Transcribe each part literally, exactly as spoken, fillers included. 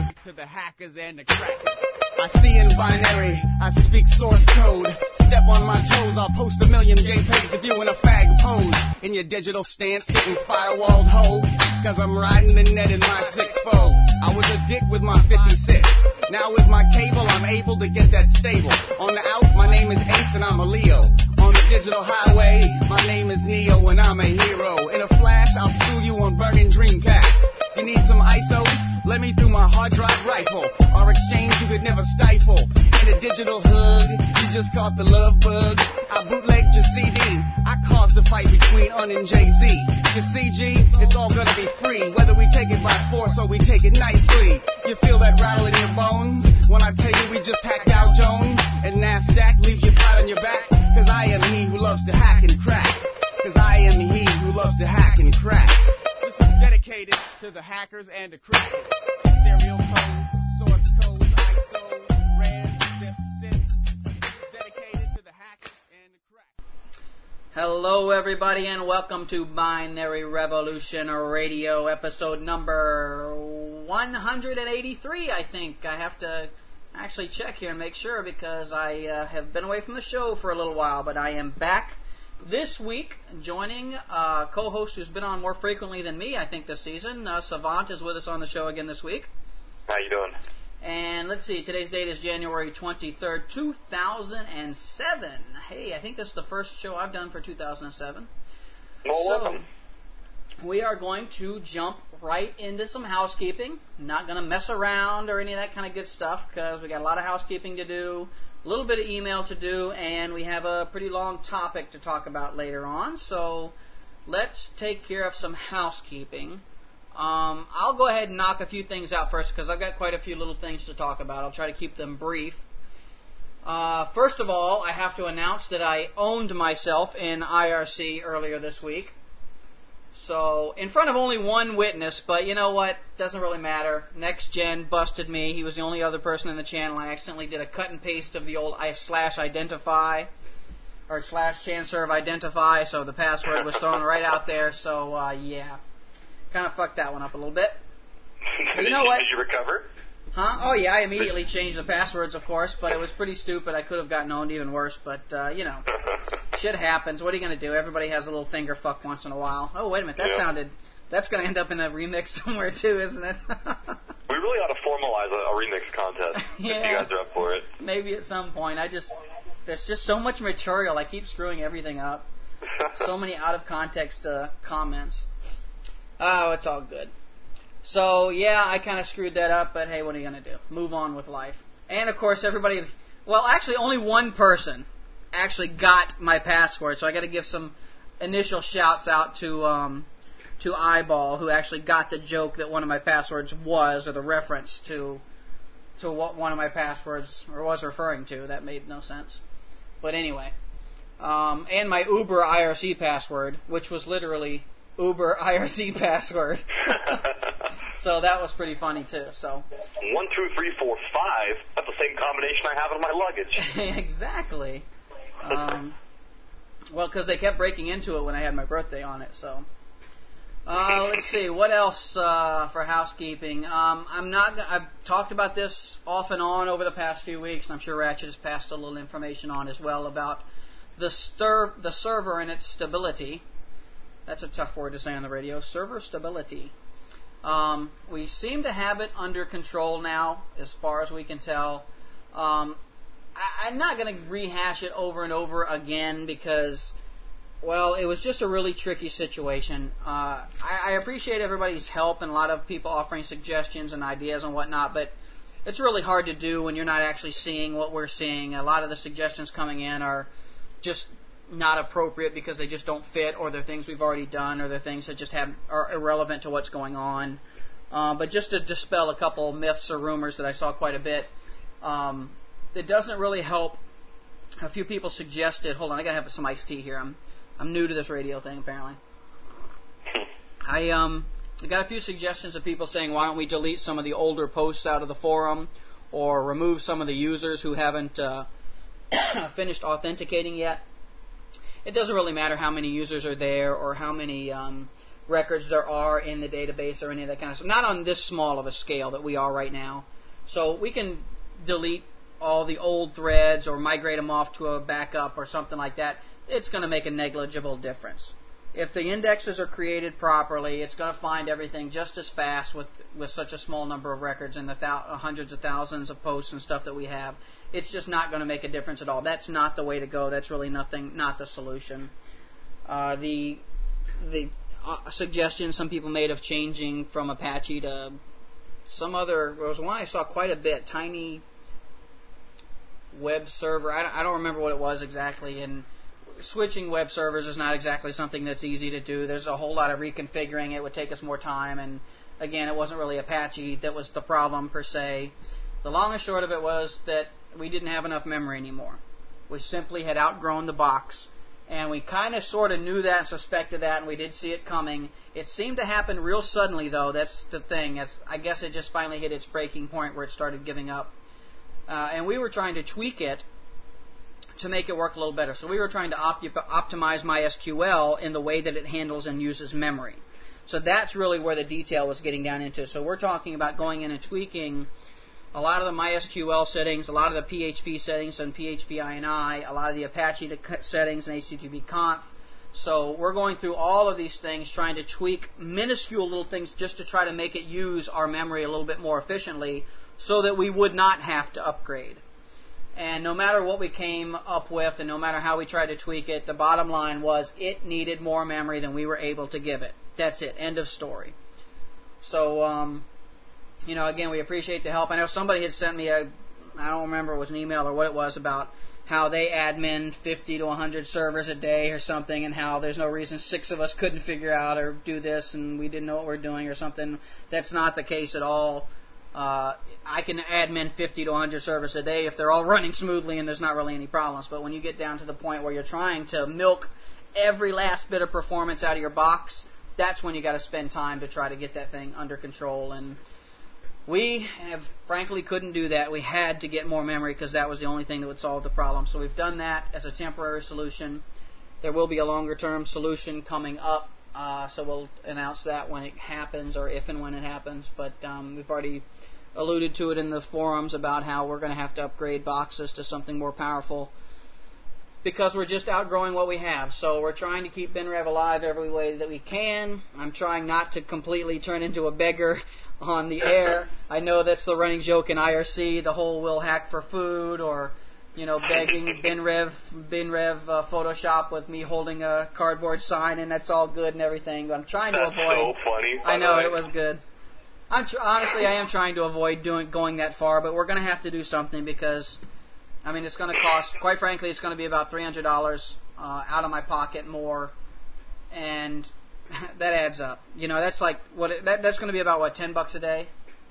To the hackers and the crackers. I see in binary, I speak source code. Step on my toes, I'll post a million JPEGs of you in a fag pose. In your digital stance, getting firewalled hoe. Cause I'm riding the net in my six fold. I was a dick with my fifty-six. Now with my cable, I'm able to get that stable. On the out, my name is Ace and I'm a Leo. On the digital highway, my name is Neo and I'm a hero. In a flash, I'll sue you on burning Dreamcast. You need some I S Os? Let me through my hard drive rifle. Our exchange you could never stifle. In a digital hug, you just caught the love bug. I bootlegged your C D. I caused the fight between Un and Jay-Z. You see, G, it's all gonna be free. Whether we take it by force or we take it nicely. You feel that rattle in your bones when I tell you we just hacked Dow Jones and NASDAQ leaves you flat on your back. Cause I am he who loves to hack and crack. Cause I am he who loves to hack and crack. This is dedicated to the hackers and the crackers. Serial codes, source codes, I S Os, res, zip, zips. This is dedicated to the hackers and the crackers. Hello, everybody, and welcome to Binary Revolution Radio, episode number one hundred eighty-three, I think. I have to actually check here and make sure because I uh, have been away from the show for a little while, but I am back this week, joining a uh, co-host who's been on more frequently than me, I think, this season. Uh, Savant is with us on the show again this week. How you doing? And let's see, today's date is January twenty-third, two thousand seven. Hey, I think this is the first show I've done for two thousand seven. Well, so, welcome. We are going to jump right into some housekeeping. Not going to mess around or any of that kind of good stuff because we got a lot of housekeeping to do, a little bit of email to do, and we have a pretty long topic to talk about later on. So let's take care of some housekeeping. Um, I'll go ahead and knock a few things out first because I've got quite a few little things to talk about. I'll try to keep them brief. Uh, first of all, I have to announce that I owned myself in I R C earlier this week. So, in front of only one witness, but you know what? Doesn't really matter. Next Gen busted me. He was the only other person in the channel. I accidentally did a cut and paste of the old I slash identify, or slash chanserve identify, so the password was thrown right out there. So, uh, yeah. Kind of fucked that one up a little bit. But you know what? Did you recover? Huh? Oh, yeah, I immediately changed the passwords, of course, but it was pretty stupid. I could have gotten owned even worse, but, uh, you know, shit happens. What are you going to do? Everybody has a little finger fuck once in a while. Oh, wait a minute. That yeah. sounded... That's going to end up in a remix somewhere, too, isn't it? We really ought to formalize a, a remix contest yeah, if you guys are up for it. Maybe at some point. I just... There's just so much material. I keep screwing everything up. So many out-of-context uh, comments. Oh, it's all good. So, yeah, I kind of screwed that up, but hey, what are you going to do? Move on with life. And, of course, everybody... Well, actually, only one person actually got my password, so I got to give some initial shouts out to um, to Eyeball, who actually got the joke that one of my passwords was, or the reference to to what one of my passwords or was referring to. That made no sense. But anyway. Um, and my Uber I R C password, which was literally Uber I R C password. So that was pretty funny, too. So One, two, three, four, five. That's the same combination I have in my luggage. Exactly. Um, well, because they kept breaking into it when I had my birthday on it. So uh, let's see. What else uh, for housekeeping? Um, I'm not. I've talked about this off and on over the past few weeks, and I'm sure Ratchet has passed a little information on as well about the stir, the server and its stability. That's a tough word to say on the radio. Server stability. Um, we seem to have it under control now, as far as we can tell. Um, I, I'm not going to rehash it over and over again because, well, it was just a really tricky situation. Uh, I, I appreciate everybody's help and a lot of people offering suggestions and ideas and whatnot, but it's really hard to do when you're not actually seeing what we're seeing. A lot of the suggestions coming in are just not appropriate because they just don't fit, or they're things we've already done, or they're things that just have are irrelevant to what's going on. Uh, but just to dispel a couple myths or rumors that I saw quite a bit, um, it doesn't really help. A few people suggested. Hold on, I gotta have some iced tea here. I'm I'm new to this radio thing apparently. I um I got a few suggestions of people saying, why don't we delete some of the older posts out of the forum, or remove some of the users who haven't uh, finished authenticating yet. It doesn't really matter how many users are there or how many um, records there are in the database or any of that kind of stuff. Not on this small of a scale that we are right now. So we can delete all the old threads or migrate them off to a backup or something like that. It's going to make a negligible difference. If the indexes are created properly, it's going to find everything just as fast with with such a small number of records and the thou- hundreds of thousands of posts and stuff that we have. It's just not going to make a difference at all. That's not the way to go. That's really nothing, not the solution. Uh, the the uh, suggestion some people made of changing from Apache to some other, there was one I saw quite a bit, Tiny Web Server. I don't, I don't remember what it was exactly, and switching web servers is not exactly something that's easy to do. There's a whole lot of reconfiguring. It would take us more time, and again, it wasn't really Apache that was the problem per se. The long and short of it was that we didn't have enough memory anymore. We simply had outgrown the box, and we kind of sort of knew that and suspected that, and we did see it coming. It seemed to happen real suddenly, though. That's the thing. As I guess it just finally hit its breaking point where it started giving up. Uh, and we were trying to tweak it to make it work a little better. So we were trying to op- optimize MySQL in the way that it handles and uses memory. So that's really where the detail was getting down into. So we're talking about going in and tweaking a lot of the MySQL settings, a lot of the P H P settings and P H P I N I, a lot of the Apache settings and H T T P conf. So we're going through all of these things, trying to tweak minuscule little things just to try to make it use our memory a little bit more efficiently so that we would not have to upgrade. And no matter what we came up with and no matter how we tried to tweak it, the bottom line was it needed more memory than we were able to give it. That's it. End of story. So, um, you know, again, we appreciate the help. I know somebody had sent me a, I don't remember if it was an email or what it was, about how they admin fifty to one hundred servers a day or something, and how there's no reason six of us couldn't figure out or do this and we didn't know what we're doing or something. That's not the case at all. Uh, I can admin fifty to one hundred servers a day if they're all running smoothly and there's not really any problems. But when you get down to the point where you're trying to milk every last bit of performance out of your box, that's when you got to spend time to try to get that thing under control. And we have, frankly, couldn't do that. We had to get more memory because that was the only thing that would solve the problem. So we've done that as a temporary solution. There will be a longer-term solution coming up. Uh, so we'll announce that when it happens, or if and when it happens. But um, we've already alluded to it in the forums about how we're going to have to upgrade boxes to something more powerful because we're just outgrowing what we have. So we're trying to keep BinRev alive every way that we can. I'm trying not to completely turn into a beggar on the air. I know that's the running joke in I R C, the whole we'll hack for food, or you know, begging BinRev, BinRev uh, Photoshop with me holding a cardboard sign, and that's all good and everything. But I'm trying to That's avoid. so funny. I know it was good. I'm tr- honestly, I am trying to avoid doing going that far, but we're going to have to do something because, I mean, it's going to cost. Quite frankly, it's going to be about three hundred dollars uh, out of my pocket more, and that adds up. You know, that's like what it, that that's going to be about what ten bucks a day.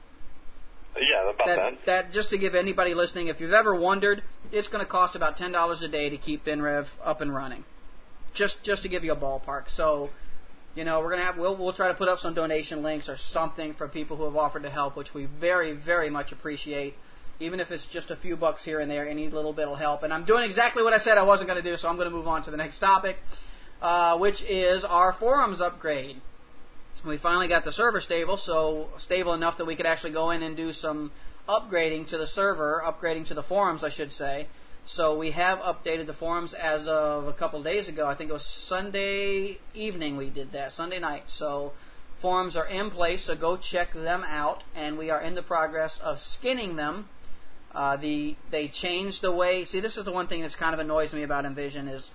Yeah, about That, that. that just to give anybody listening, if you've ever wondered, it's going to cost about ten dollars a day to keep BinRev up and running. Just just to give you a ballpark. So, you know, we're gonna have we'll we'll try to put up some donation links or something for people who have offered to help, which we very very much appreciate. Even if it's just a few bucks here and there, any little bit will help. And I'm doing exactly what I said I wasn't going to do, so I'm going to move on to the next topic, uh, which is our forums upgrade. We finally got the server stable, so stable enough that we could actually go in and do some upgrading to the server, upgrading to the forums, I should say. So we have updated the forums as of a couple of days ago. I think it was Sunday evening we did that, Sunday night. So forums are in place, so go check them out. And we are in the progress of skinning them. Uh, the they changed the way. See, this is the one thing that's kind of annoys me about Envision is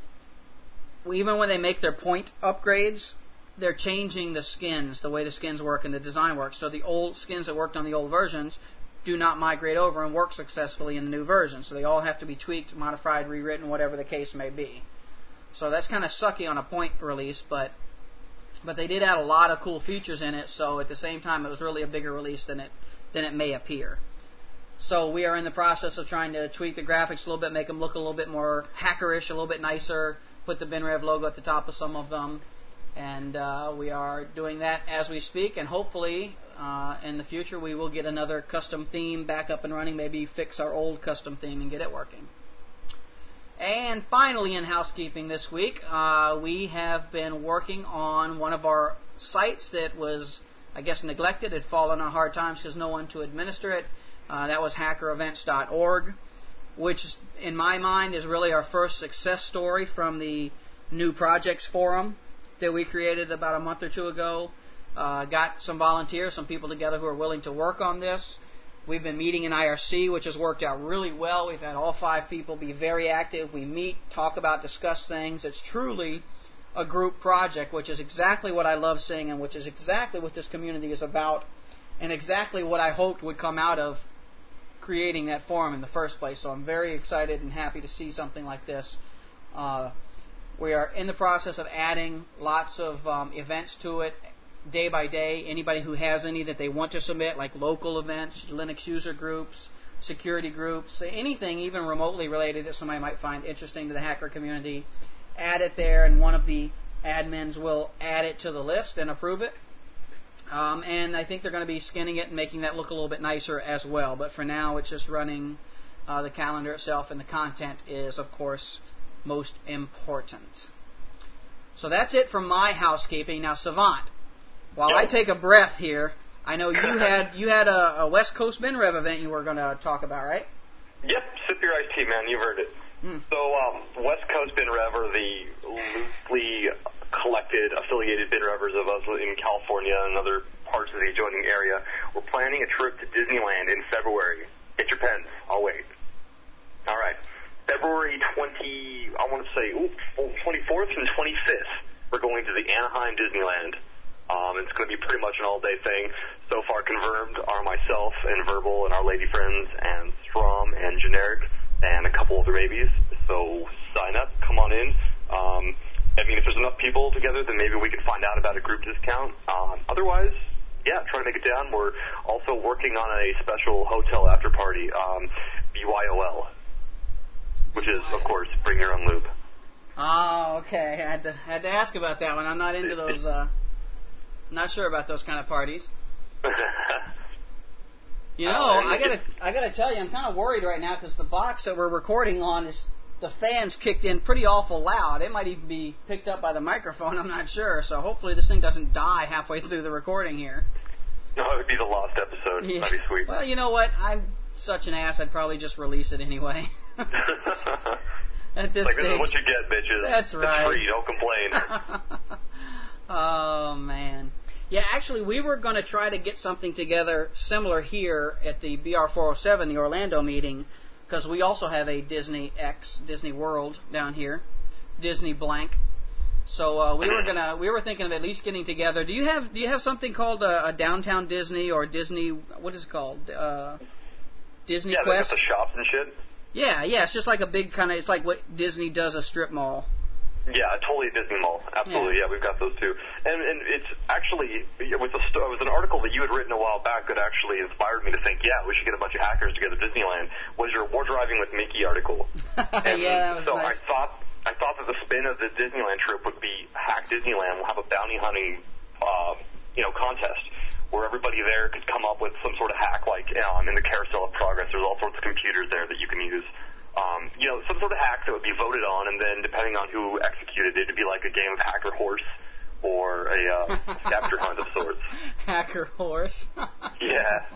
even when they make their point upgrades, they're changing the skins, the way the skins work and the design works. So the old skins that worked on the old versions do not migrate over and work successfully in the new version. So they all have to be tweaked, modified, rewritten, whatever the case may be. So that's kind of sucky on a point release, but but they did add a lot of cool features in it. So at the same time, it was really a bigger release than it than it may appear. So we are in the process of trying to tweak the graphics a little bit, make them look a little bit more hackerish, a little bit nicer, put the BinRev logo at the top of some of them. And uh, we are doing that as we speak, and hopefully uh, in the future we will get another custom theme back up and running, maybe fix our old custom theme and get it working. And finally, in housekeeping this week, uh, we have been working on one of our sites that was, I guess, neglected, had fallen on hard times because no one to administer it. Uh, that was hacker events dot org, which, in my mind, is really our first success story from the new projects forum that we created about a month or two ago. Uh, got some volunteers, some people together who are willing to work on this. We've been meeting in I R C, which has worked out really well. We've had all five people be very active. We meet, talk about, discuss things. It's truly a group project, which is exactly what I love seeing and which is exactly what this community is about and exactly what I hoped would come out of creating that forum in the first place. So I'm very excited and happy to see something like this. Uh, we are in the process of adding lots of um, events to it day by day. Anybody who has any that they want to submit, like local events, Linux user groups, security groups, anything even remotely related that somebody might find interesting to the hacker community, add it there, and one of the admins will add it to the list and approve it. Um, and I think they're going to be skinning it and making that look a little bit nicer as well. But for now, it's just running uh, the calendar itself, and the content is, of course, most important. So that's it from my housekeeping. Now, Savant, while Yep. I take a breath here, I know you had you had a, a West Coast BinRev event you were going to talk about, right? Yep, sip your iced tea, man. You've heard it. Mm. So um, West Coast BinRev are the loosely collected, affiliated BinRevers of us in California and other parts of the adjoining area. We're planning a trip to Disneyland in February. Get your pens. I'll wait. All right. February twentieth, I want to say, ooh, twenty-fourth and twenty-fifth, we're going to the Anaheim Disneyland. Um, it's going to be pretty much an all-day thing. So far confirmed are myself and Verbal and our lady friends and Strom and Generic and a couple other babies. So sign up, come on in. Um, I mean, if there's enough people together, then maybe we can find out about a group discount. Um, otherwise, yeah, try to make it down. We're also working on a special hotel after party, um, B Y O L, which is, of course, bring your own lube. Oh, okay. I had to had to ask about that one. I'm not into those. Uh, not sure about those kind of parties. You know, Uh, I gotta I gotta tell you, I'm kind of worried right now because the box that we're recording on is the fans kicked in pretty awful loud. It might even be picked up by the microphone. I'm not sure. So hopefully this thing doesn't die halfway through the recording here. No, it would be the lost episode. Yeah. That'd be sweet. Well, you know what? I'm such an ass. I'd probably just release it anyway. At this like, stage. this is what you get, bitches. That's right. It's free. Don't complain. Oh, man. Yeah, actually, we were going to try to get something together similar here at the B R four oh seven, the Orlando meeting, because we also have a Disney X, Disney World down here, Disney blank. So uh, we were gonna, we were thinking of at least getting together. Do you have, do you have something called a, a Downtown Disney or Disney? What is it called? Uh, Disney yeah, Quest. Yeah, the shops and shit. Yeah, yeah. It's just like a big kind of. It's like what Disney does a strip mall. Yeah, totally Disney Mall. Absolutely, yeah. yeah, we've got those too. And and it's actually, it was, a, it was an article that you had written a while back that actually inspired me to think, yeah, we should get a bunch of hackers together at Disneyland, was your War Driving with Mickey article. And yeah, that was so nice. I thought, I thought that the spin of the Disneyland trip would be Hack Disneyland. We'll have a bounty hunting, uh, you know, contest where everybody there could come up with some sort of hack, like um, in the Carousel of Progress, there's all sorts of computers there that you can use. Um, you know, some sort of hack that would be voted on, and then depending on who executed it, it'd be like a game of hacker horse or a uh, scavenger hunt of sorts. Hacker horse. Yeah.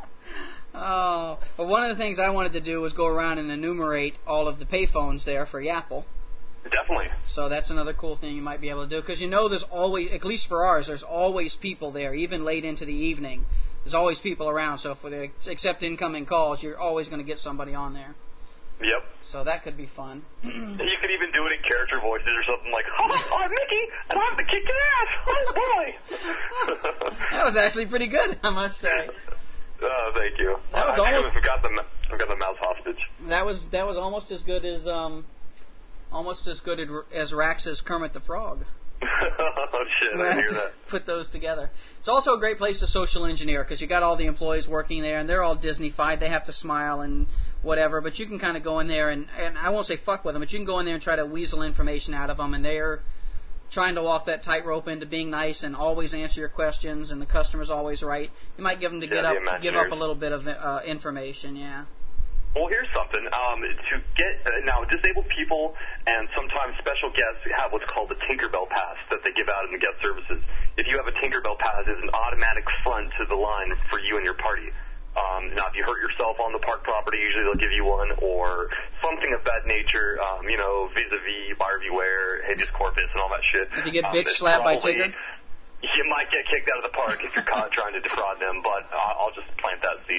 Oh, well, one of the things I wanted to do was go around and enumerate all of the payphones there for Yapple. Definitely. So that's another cool thing you might be able to do, because you know there's always, at least for ours, there's always people there, even late into the evening. There's always people around, so if they accept incoming calls, you're always going to get somebody on there. Yep. So that could be fun. You could even do it in character voices or something like, oh, I'm Mickey, and I'm the kicking ass. Oh, boy. That was actually pretty good, I must say. Oh, thank you. That was I almost- I've got the I've got the mouse hostage. That was that was almost as good as um, almost as good as Rax's Kermit the Frog. Oh shit! I hear that. Put those together. It's also a great place to social engineer because you got all the employees working there, and they're all Disney-fied. They have to smile and whatever, but you can kind of go in there and, and I won't say fuck with them, but you can go in there and try to weasel information out of them, and they're trying to walk that tightrope into being nice and always answer your questions, and the customer's always right. You might give them to Yeah, get the up, give up Imagineers. a little bit of uh, information, yeah. Well, here's something. Um, to get uh, now, disabled people and sometimes special guests have what's called the Tinkerbell Pass that they give out in the guest services. If you have a Tinkerbell Pass, it's an automatic front to the line for you and your party. Um, now, if you hurt yourself on the park property, usually they'll give you one, or something of that nature. Um, you know, vis-a-vis, buyer beware, habeas corpus, and all that shit. If you get um, bitch slapped by Tigger? You might get kicked out of the park if you're caught trying to defraud them, but uh, I'll just plant that seed.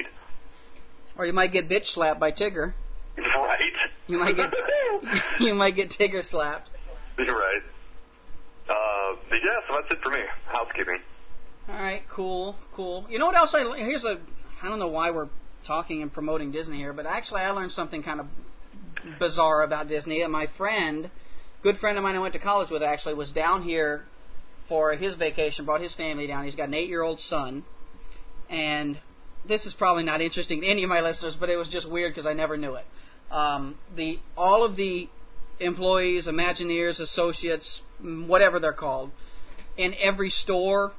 Or you might get bitch slapped by Tigger. Right. You might get you might get Tigger slapped. Right. Uh, yeah, so that's it for me. Housekeeping. All right, cool, cool. You know what else I here's a I don't know why we're talking and promoting Disney here, but actually I learned something kind of bizarre about Disney. And my friend, good friend of mine I went to college with actually, was down here for his vacation, brought his family down. He's got an eight-year-old son, and this is probably not interesting to any of my listeners, but it was just weird because I never knew it. Um, the all of the employees, Imagineers, associates, whatever they're called, in every store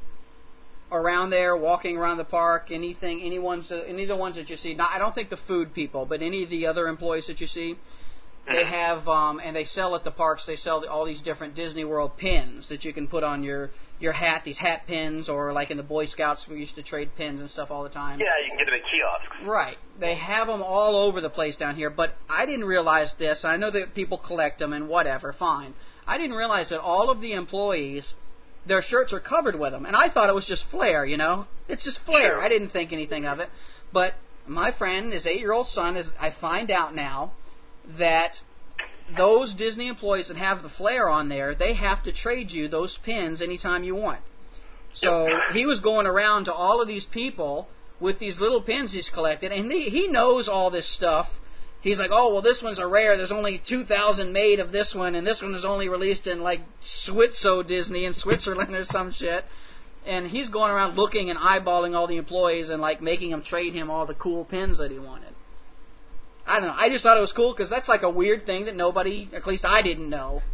around there, walking around the park, anything, any ones, any of the ones that you see. Not, I don't think the food people, but any of the other employees that you see, they have, um, and they sell at the parks. They sell all these different Disney World pins that you can put on your your hat. These hat pins, or like in the Boy Scouts, we used to trade pins and stuff all the time. Yeah, you can get them at kiosks. Right. They have them all over the place down here. But I didn't realize this. I know that people collect them and whatever. Fine. I didn't realize that all of the employees, their shirts are covered with them. And I thought it was just flair, you know? It's just flair. Sure. I didn't think anything of it. But my friend, his eight-year-old son, is. I find out now that those Disney employees that have the flair on there, they have to trade you those pins anytime you want. So Yep. he was going around to all of these people with these little pins he's collected, and he, he knows all this stuff. He's like, oh, well, this one's a rare. There's only two thousand made of this one, and this one is only released in, like, Switzo Disney in Switzerland or some shit. And he's going around looking and eyeballing all the employees and, like, making them trade him all the cool pins that he wanted. I don't know. I just thought it was cool because that's like a weird thing that nobody, at least I didn't know.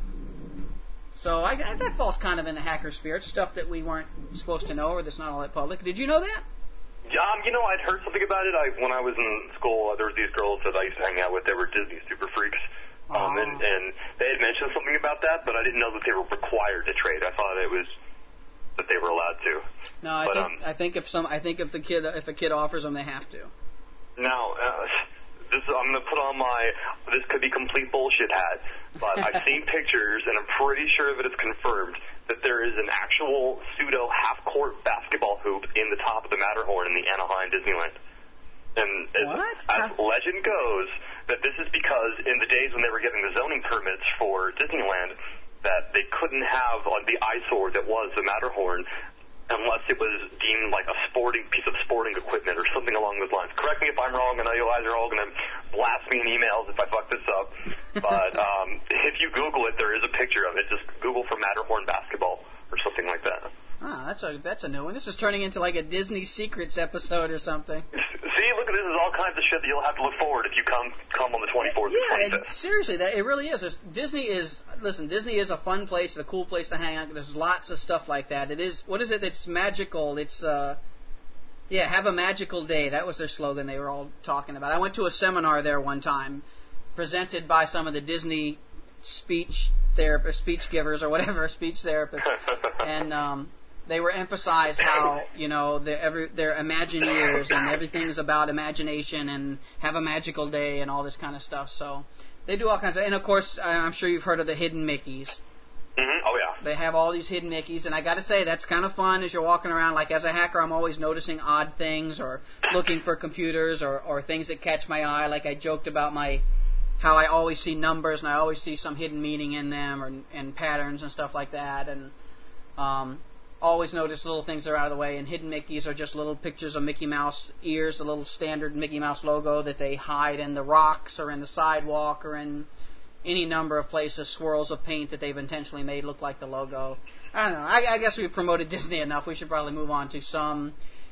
So I, that falls kind of in the hacker spirit, stuff that we weren't supposed to know or that's not all that public. Did you know that? Um, you know, I'd heard something about it. I, when I was in school, there were these girls that I used to hang out with. They were Disney super freaks. Um, Oh. and, and they had mentioned something about that, but I didn't know that they were required to trade. I thought it was that they were allowed to. No, I but, think um, I think if some I think if the kid if a kid offers them, they have to. Now, uh, this is, I'm going to put on my, this could be complete bullshit hat, but I've seen pictures, and I'm pretty sure that it's confirmed, that there is an actual pseudo half-court basketball hoop in the top of the Matterhorn in the Anaheim Disneyland. And What? as, as legend goes, that this is because in the days when they were getting the zoning permits for Disneyland, that they couldn't have uh, the eyesore that was the Matterhorn unless it was deemed like a sporting piece of sporting equipment or something along those lines. Correct me if I'm wrong. I know you guys are all going to blast me in emails if I fuck this up. But um, if you Google it, there is a picture of it. Just Google for Matterhorn basketball or something like that. Ah, that's a that's a new one. This is turning into like a Disney Secrets episode or something. See, look at this. Is all kinds of shit that you'll have to look forward if you come come on the twenty-fourth. Yeah, and it, seriously, that it really is. There's, Disney is listen. Disney is a fun place, a cool place to hang out. There's lots of stuff like that. It is. What is it? It's magical. It's uh, yeah. Have a magical day. That was their slogan. They were all talking about. I went to a seminar there one time, presented by some of the Disney speech therapists, speech givers, or whatever, speech therapists, and um. They were emphasized how, you know, they're, every, they're Imagineers and everything's about imagination and have a magical day and all this kind of stuff. So they do all kinds of, and of course, I'm sure you've heard of the hidden Mickeys. Mm-hmm. Oh, yeah. They have all these hidden Mickeys, and I got to say, that's kind of fun as you're walking around. Like, as a hacker, I'm always noticing odd things or looking for computers or, or things that catch my eye. Like I joked about my, how I always see numbers and I always see some hidden meaning in them or and patterns and stuff like that. And, um... always notice little things that are out of the way, and hidden Mickeys are just little pictures of Mickey Mouse ears, the little standard Mickey Mouse logo that they hide in the rocks or in the sidewalk or in any number of places, swirls of paint that they've intentionally made look like the logo. I don't know. I, I guess we've promoted Disney enough. We should probably move on to some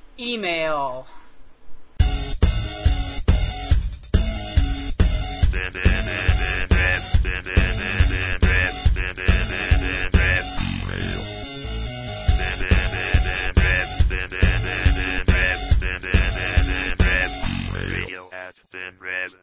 email. Radio at Ben Red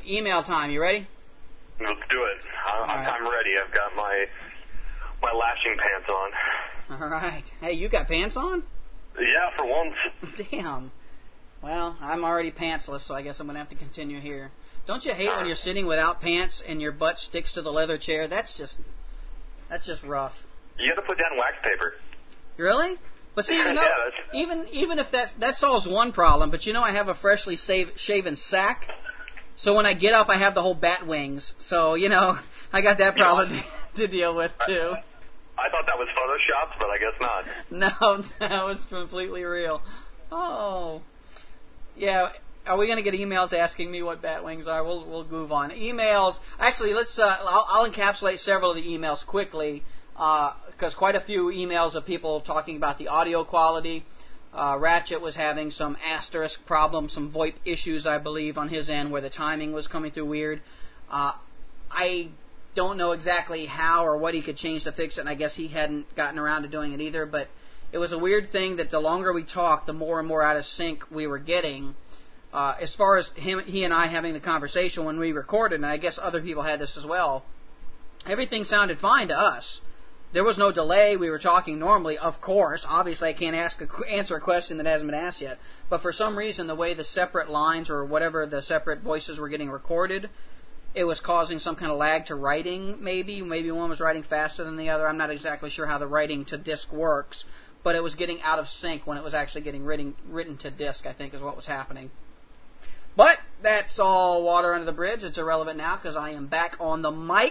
email time. You ready? Let's do it. I'm, right. I'm ready. I've got my my lashing pants on. All right. Hey, you got pants on? Yeah, for once. Damn. Well, I'm already pantsless, so I guess I'm going to have to continue here. Don't you hate when you're sitting without pants and your butt sticks to the leather chair? That's just that's just rough. You have to put down wax paper. Really? But see, you know, yeah, even even if that that solves one problem, but you know, I have a freshly save, shaven sack, so when I get up, I have the whole bat wings. So you know, I got that problem you know, to deal with too. I, I thought that was photoshopped, but I guess not. No, that was completely real. Oh, yeah. Are we going to get emails asking me what bat wings are? We'll we'll move on. Emails. Actually, let's. Uh, I'll, I'll encapsulate several of the emails quickly because uh, quite a few emails of people talking about the audio quality. Uh, Ratchet was having some asterisk problems, some VoIP issues, I believe, on his end where the timing was coming through weird. Uh, I don't know exactly how or what he could change to fix it, and I guess he hadn't gotten around to doing it either. But it was a weird thing that the longer we talked, the more and more out of sync we were getting. Uh, as far as him, he and I having the conversation when we recorded, and I guess other people had this as well, everything sounded fine to us. There was no delay. We were talking normally. Of course, obviously I can't ask a, answer a question that hasn't been asked yet. But for some reason, the way the separate lines or whatever the separate voices were getting recorded, it was causing some kind of lag to writing maybe. Maybe one was writing faster than the other. I'm not exactly sure how the writing to disk works. But it was getting out of sync when it was actually getting written, written to disk, I think is what was happening. But that's all water under the bridge. It's irrelevant now because I am back on the mic.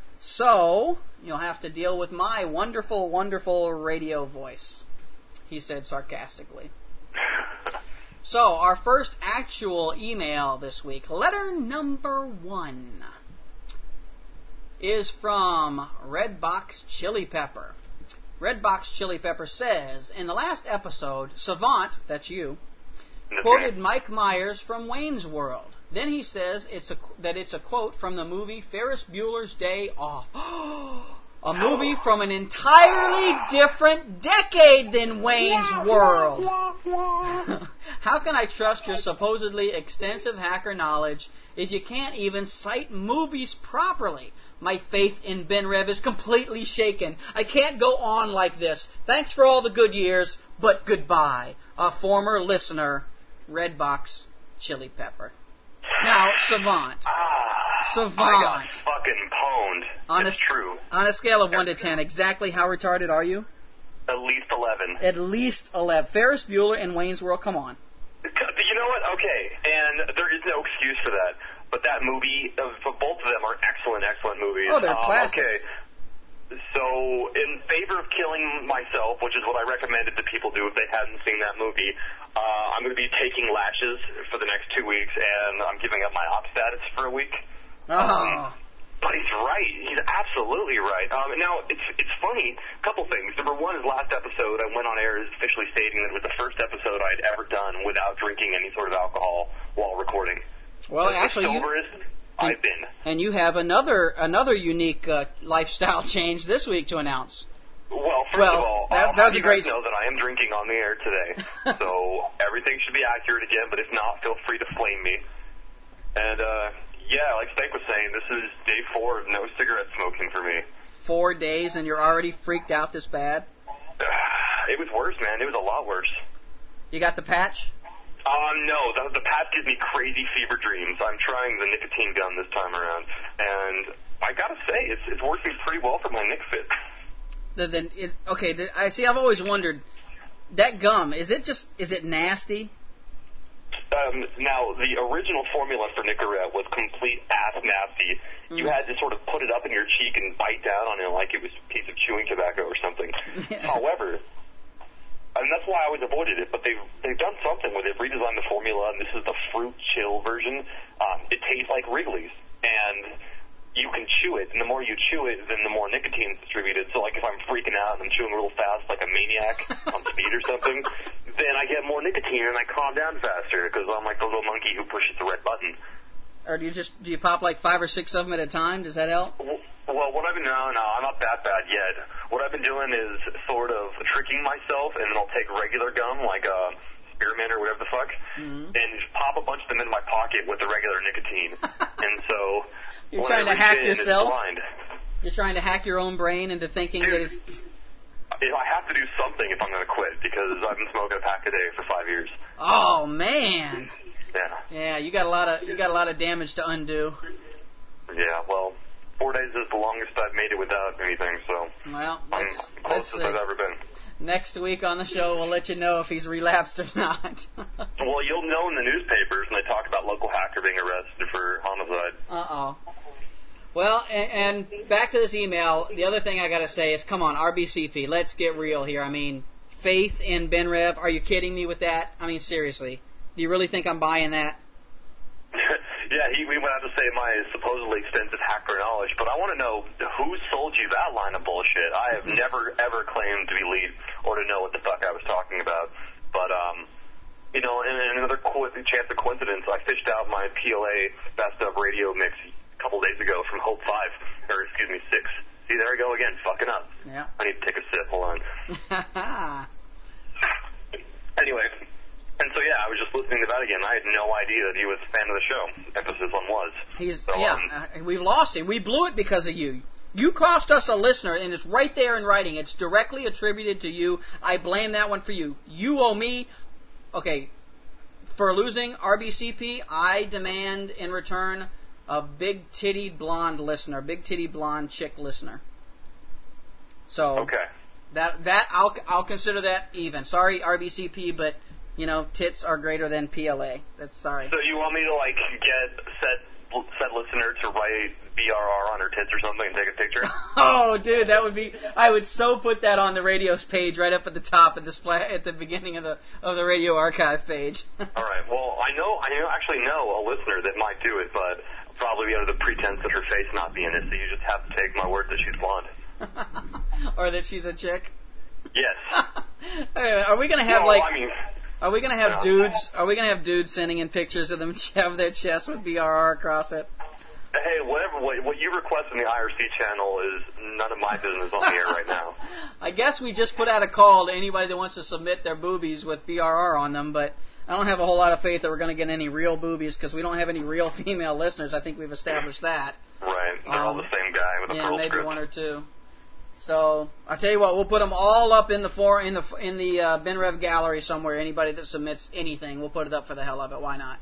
So you'll have to deal with my wonderful, wonderful radio voice, he said sarcastically. So our first actual email this week, letter number one, is from Redbox Chili Pepper. Redbox Chili Pepper says, in the last episode, Savant, that's you, quoted Mike Myers from Wayne's World. Then he says it's a, that it's a quote from the movie Ferris Bueller's Day Off. A movie from an entirely different decade than Wayne's World. How can I trust your supposedly extensive hacker knowledge if you can't even cite movies properly? My faith in Ben Rev is completely shaken. I can't go on like this. Thanks for all the good years, but goodbye. A former listener, Redbox Chili Pepper. Now, Savant. Ah, Savant. I got fucking pwned. On it's a, true. On a scale of one to ten, exactly how retarded are you? At least eleven. At least eleven. Ferris Bueller and Wayne's World, come on. You know what? Okay, and there is no excuse for that. But that movie, uh, both of them are excellent, excellent movies. Oh, they're um, classics. Okay. So, in favor of killing myself, which is what I recommended that people do if they hadn't seen that movie, uh, I'm going to be taking lashes for the next two weeks, and I'm giving up my op status for a week. Oh. Um, but he's right. He's absolutely right. Um, now, it's it's funny. A couple things. Number one is last episode I went on air as officially stating that it was the first episode I'd ever done without drinking any sort of alcohol while recording. Well, That's actually, the you... soberest I've been. And you have another another unique uh, lifestyle change this week to announce. Well, first well, of all, that, I'll that have was a you great guys know that I am drinking on the air today. So everything should be accurate again, but if not, feel free to flame me. And, uh, yeah, like Stank was saying, this is day four of no cigarette smoking for me. Four days and you're already freaked out this bad? It was worse, man. It was a lot worse. You got the patch? Um, no, the, the patch gives me crazy fever dreams. I'm trying the nicotine gum this time around, and I gotta say, it's it's working pretty well for my Nic Fit. The, the, it's, okay, the, I see. I've always wondered that gum. Is it just? Is it nasty? Um, now, the original formula for Nicorette was complete ass nasty. Mm. You had to sort of put it up in your cheek and bite down on it like it was a piece of chewing tobacco or something. However. And that's why I always avoided it, but they've, they've done something with it, redesigned the formula, and this is the fruit chill version. Um, it tastes like Wrigley's, and you can chew it, and the more you chew it, then the more nicotine is distributed. So, like, if I'm freaking out and I'm chewing real fast like a maniac on speed or something, then I get more nicotine and I calm down faster, because I'm like the little monkey who pushes the red button. Or do you just, do you pop like five or six of them at a time? Does that help? Well, Well, what I've been, no, no, I'm not that bad yet. What I've been doing is sort of tricking myself, and then I'll take regular gum, like uh, spearmint or whatever the fuck, mm-hmm. and just pop a bunch of them in my pocket with the regular nicotine. And so you're when trying I to hack in, yourself. It's blind. You're trying to hack your own brain into thinking Dude, that it's. I have to do something if I'm going to quit because I've been smoking a pack a day for five years. Oh man. Yeah. Yeah, you got a lot of you got a lot of damage to undo. Yeah, well, four days is the longest I've made it without anything, so well, I'm let's, closest let's I've ever been. Next week on the show, we'll let you know if he's relapsed or not. Well, you'll know in the newspapers when they talk about local hacker being arrested for homicide. Uh-oh. Well, and, and back to this email, the other thing I got to say is, come on, R B C P, let's get real here. I mean, faith in Ben Rev, are you kidding me with that? I mean, seriously. Do you really think I'm buying that? Yeah, he, we went out to say my supposedly extensive hacker knowledge, but I want to know who sold you that line of bullshit. I have never, ever claimed to be lead or to know what the fuck I was talking about. But, um, you know, in, in another co- chance of coincidence, I fished out my P L A Best of Radio mix a couple days ago from Hope five, or excuse me, six. See, there I go again, fucking up. Yeah. I need to take a sip, hold on. Anyway. And so, yeah, I was just listening to that again. I had no idea that he was a fan of the show. Emphasis on was. He's, so, yeah, um, uh, we've lost him. We blew it because of you. You cost us a listener, and it's right there in writing. It's directly attributed to you. I blame that one for you. You owe me, okay, for losing R B C P, I demand in return a big-tittied blonde listener, big-tittied blonde chick listener. So, okay. that, that I'll, I'll consider that even. Sorry, R B C P, but... You know, tits are greater than P L A. That's sorry. So you want me to, like, get said, said listener to write B R R on her tits or something and take a picture? Oh, dude, that would be... I would so put that on the radio's page right up at the top, at the, spla- at the beginning of the of the radio archive page. All right. Well, I know, I actually know a listener that might do it, but probably under the pretense of her face not being it, so you just have to take my word that she's blonde. Or that she's a chick? Yes. Are we going to have, no, like... I mean... Are we gonna have dudes? Are we gonna have dudes sending in pictures of them of their chest with B R R across it? Hey, whatever. What, what you request in the I R C channel is none of my business on the air right now. I guess we just put out a call to anybody that wants to submit their boobies with B R R on them, but I don't have a whole lot of faith that we're gonna get any real boobies because we don't have any real female listeners. I think we've established that. Right. They're um, all the same guy with a yeah, pearl maybe script. one or two. So I tell you what, we'll put them all up in the for in the in the uh, Ben Rev gallery somewhere. Anybody that submits anything, we'll put it up for the hell of it. Why not?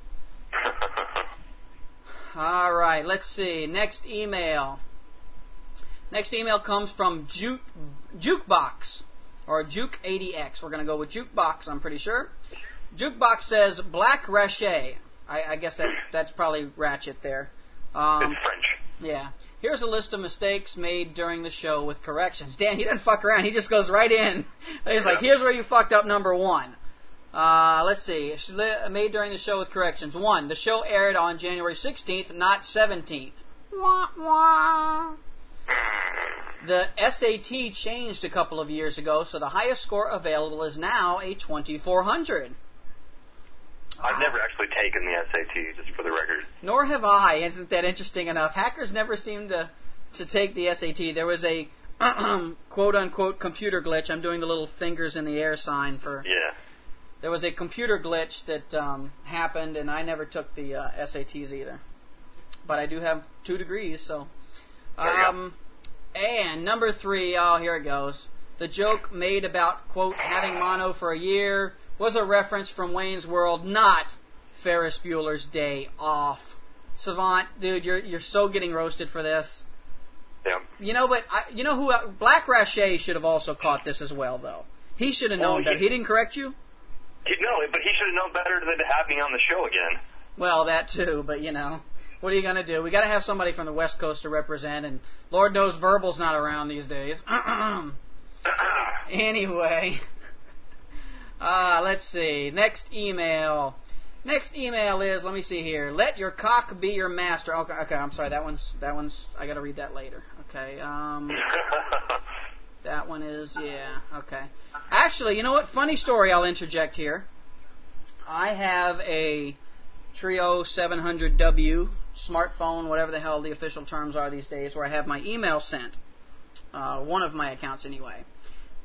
All right, let's see. Next email. Next email comes from Juke Jukebox or Juke eighty X. We're gonna go with Jukebox. I'm pretty sure. Jukebox says Black Rache. I, I guess that that's probably Ratchet there. Um, it's French. Yeah. Here's a list of mistakes made during the show with corrections. Dan, he doesn't fuck around. He just goes right in. He's like, here's where you fucked up, number one. Uh, let's see. Made during the show with corrections. One, the show aired on January sixteenth, not seventeenth. Wah, wah. The S A T changed a couple of years ago, so the highest score available is now a twenty-four hundred. I've never actually taken the S A T, just for the record. Nor have I. Isn't that interesting enough? Hackers never seem to, to take the S A T. There was a quote-unquote computer glitch. I'm doing the little fingers in the air sign for... Yeah. There was a computer glitch that um, happened, and I never took the uh, S A Ts either. But I do have two degrees, so... Um, and number three, oh, here it goes. The joke made about, quote, having mono for a year... was a reference from Wayne's World, not Ferris Bueller's Day Off. Savant, dude, you're you're so getting roasted for this. Yeah. You know, but I, you know who? Uh, Black Rache should have also caught this as well, though. He should have known well, better. He, he didn't correct you? He, no, but he should have known better than to have me on the show again. Well, that too, but you know, what are you gonna do? We got to have somebody from the West Coast to represent, and Lord knows Verbal's not around these days. Anyway. Uh, let's see. Next email. Next email is, let me see here. Let your cock be your master. Okay, okay, I'm sorry. That one's, that one's, I gotta read that later. Okay, um, that one is, yeah, okay. Actually, you know what? Funny story I'll interject here. I have a Trio seven hundred W smartphone, whatever the hell the official terms are these days, where I have my email sent. Uh, one of my accounts anyway.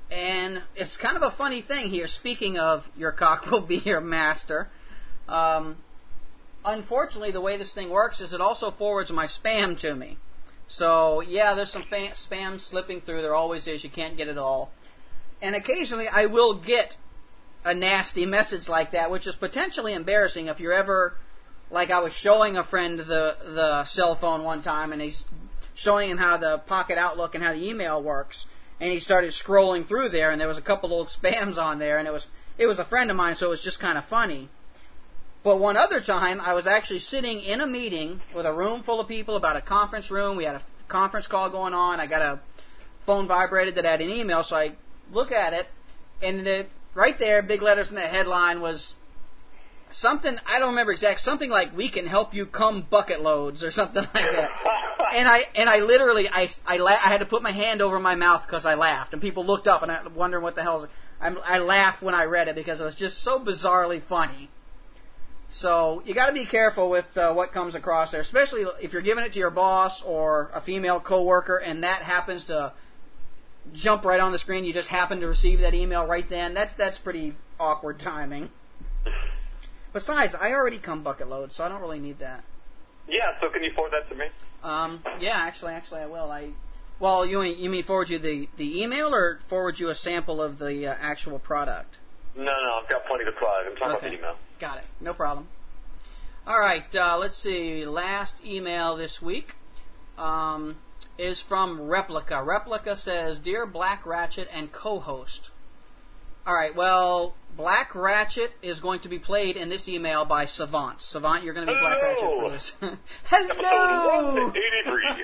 And it's kind of a funny thing here. Speaking of your cock will be your master, um, unfortunately, the way this thing works is it also forwards my spam to me. So, yeah, there's some fa- spam slipping through. There always is. You can't get it all. And occasionally I will get a nasty message like that, which is potentially embarrassing if you're ever, like I was showing a friend the, the cell phone one time, and he's showing him how the Pocket Outlook and how the email works. And he started scrolling through there, and there was a couple old spams on there, and it was it was a friend of mine, so it was just kind of funny. But one other time, I was actually sitting in a meeting with a room full of people about a conference room. We had a conference call going on. I got a phone vibrated that had an email, so I look at it, and the, right there, big letters in the headline was something, I don't remember exact, something like, "We can help you come bucket loads," or something like that. And I and I literally, I, I, la- I had to put my hand over my mouth because I laughed. And people looked up and I wondering what the hell is it. I, I laughed when I read it because it was just so bizarrely funny. So you got to be careful with uh, what comes across there, especially if you're giving it to your boss or a female coworker and that happens to jump right on the screen. You just happen to receive that email right then. That's, that's pretty awkward timing. Besides, I already come bucket load, so I don't really need that. Yeah, so can you forward that to me? Um, yeah, actually, actually, I will. I, well, you mean, you mean forward you the, the email or forward you a sample of the uh, actual product? No, no, I've got plenty of product. I'm talking Okay. about the email. Got it. No problem. All right, uh, let's see. Last email this week um, is from Replica. Replica says, "Dear Black Ratchet and co-host." All right, well, Black Ratchet is going to be played in this email by Savant. Savant, you're going to be Black Hello. Ratchet for this. Hello! Episode one eighty-three.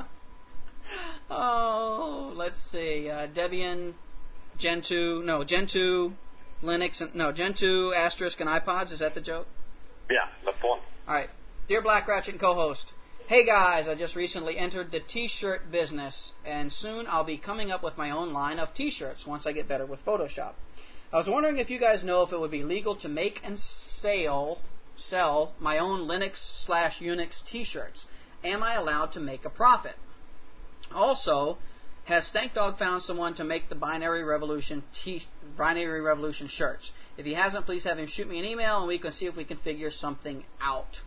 Oh, let's see. Uh, Debian, Gentoo, no, Gentoo, Linux, and, no, Gentoo, Asterisk, and iPods. Is that the joke? Yeah, that's the one. All right. Dear Black Ratchet and co-host, hey guys, I just recently entered the t-shirt business, and soon I'll be coming up with my own line of t-shirts once I get better with Photoshop. I was wondering if you guys know if it would be legal to make and sell, sell my own Linux slash Unix t-shirts. Am I allowed to make a profit? Also, has Stank Dog found someone to make the Binary Revolution t- Binary Revolution shirts? If he hasn't, please have him shoot me an email and we can see if we can figure something out.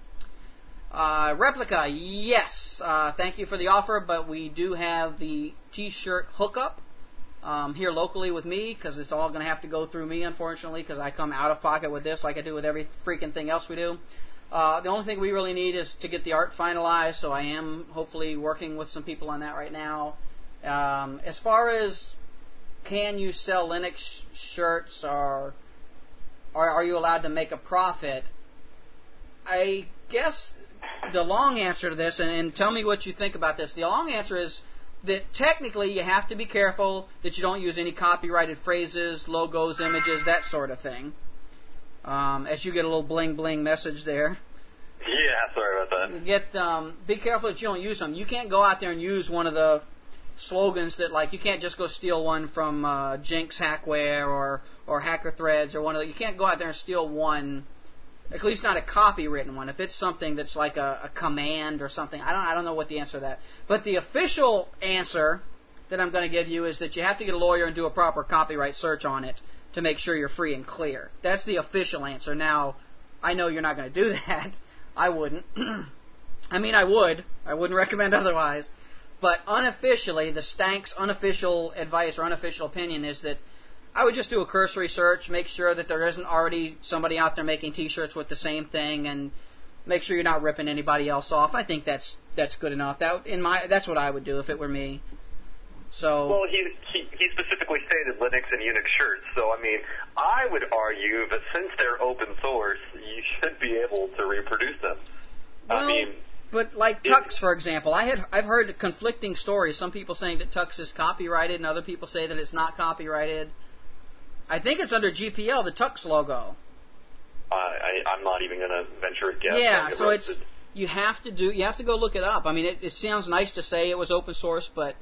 Uh, Replica, yes. Uh, thank you for the offer, but we do have the t-shirt hookup um, here locally with me because it's all going to have to go through me, unfortunately, because I come out of pocket with this like I do with every freaking thing else we do. Uh, the only thing we really need is to get the art finalized, so I am hopefully working with some people on that right now. Um, as far as can you sell Linux sh- shirts or, or are you allowed to make a profit, I guess the long answer to this, and, and tell me what you think about this, the long answer is that technically you have to be careful that you don't use any copyrighted phrases, logos, images, that sort of thing. Um, as you get a little bling bling message there. Yeah, sorry about that. Get um, be careful that you don't use them. You can't go out there and use one of the slogans that, like, you can't just go steal one from uh, Jinx Hackware or or Hacker Threads or one of the, you can't go out there and steal one, at least not a copywritten one. If it's something that's like a, a command or something, I don't I don't know what the answer to that. But the official answer that I'm going to give you is that you have to get a lawyer and do a proper copyright search on it to make sure you're free and clear. That's the official answer. Now, I know you're not going to do that. I wouldn't. I mean, I would. I wouldn't recommend otherwise. But unofficially, the Stank's unofficial advice or unofficial opinion is that I would just do a cursory search, make sure that there isn't already somebody out there making T-shirts with the same thing, and make sure you're not ripping anybody else off. I think that's that's good enough. That in my that's what I would do if it were me. So, well, he, he he specifically stated Linux and Unix shirts, so I mean, I would argue that since they're open source, you should be able to reproduce them. Well, I mean, but like Tux, for example, I had I've heard conflicting stories. Some people saying that Tux is copyrighted, and other people say that it's not copyrighted. I think it's under G P L, the Tux logo. I, I I'm not even going to venture a guess. Yeah, so it's it's you have to do you have to go look it up. I mean, it, it sounds nice to say it was open source, but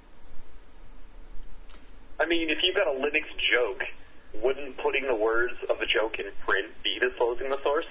I mean, if you've got a Linux joke, wouldn't putting the words of the joke in print be disclosing the source?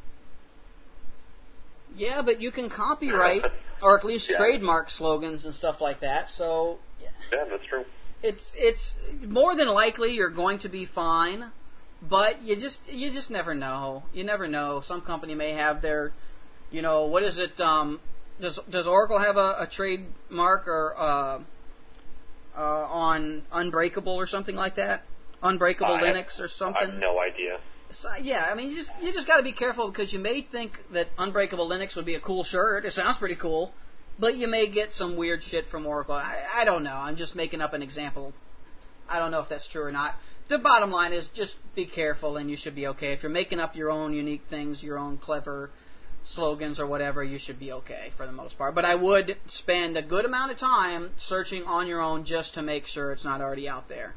Yeah, but you can copyright or at least yeah. trademark slogans and stuff like that. So yeah, that's true. it's it's more than likely you're going to be fine, but you just you just never know. You never know. Some company may have their, you know, what is it? Um, does does Oracle have a, a trademark or uh, uh, on Unbreakable or something like that? Unbreakable I Linux have, or something? I have no idea. So, yeah, I mean, you just you just got to be careful because you may think that Unbreakable Linux would be a cool shirt. It sounds pretty cool, but you may get some weird shit from Oracle. I, I don't know. I'm just making up an example. I don't know if that's true or not. The bottom line is just be careful, and you should be okay. If you're making up your own unique things, your own clever slogans or whatever, you should be okay for the most part. But I would spend a good amount of time searching on your own just to make sure it's not already out there.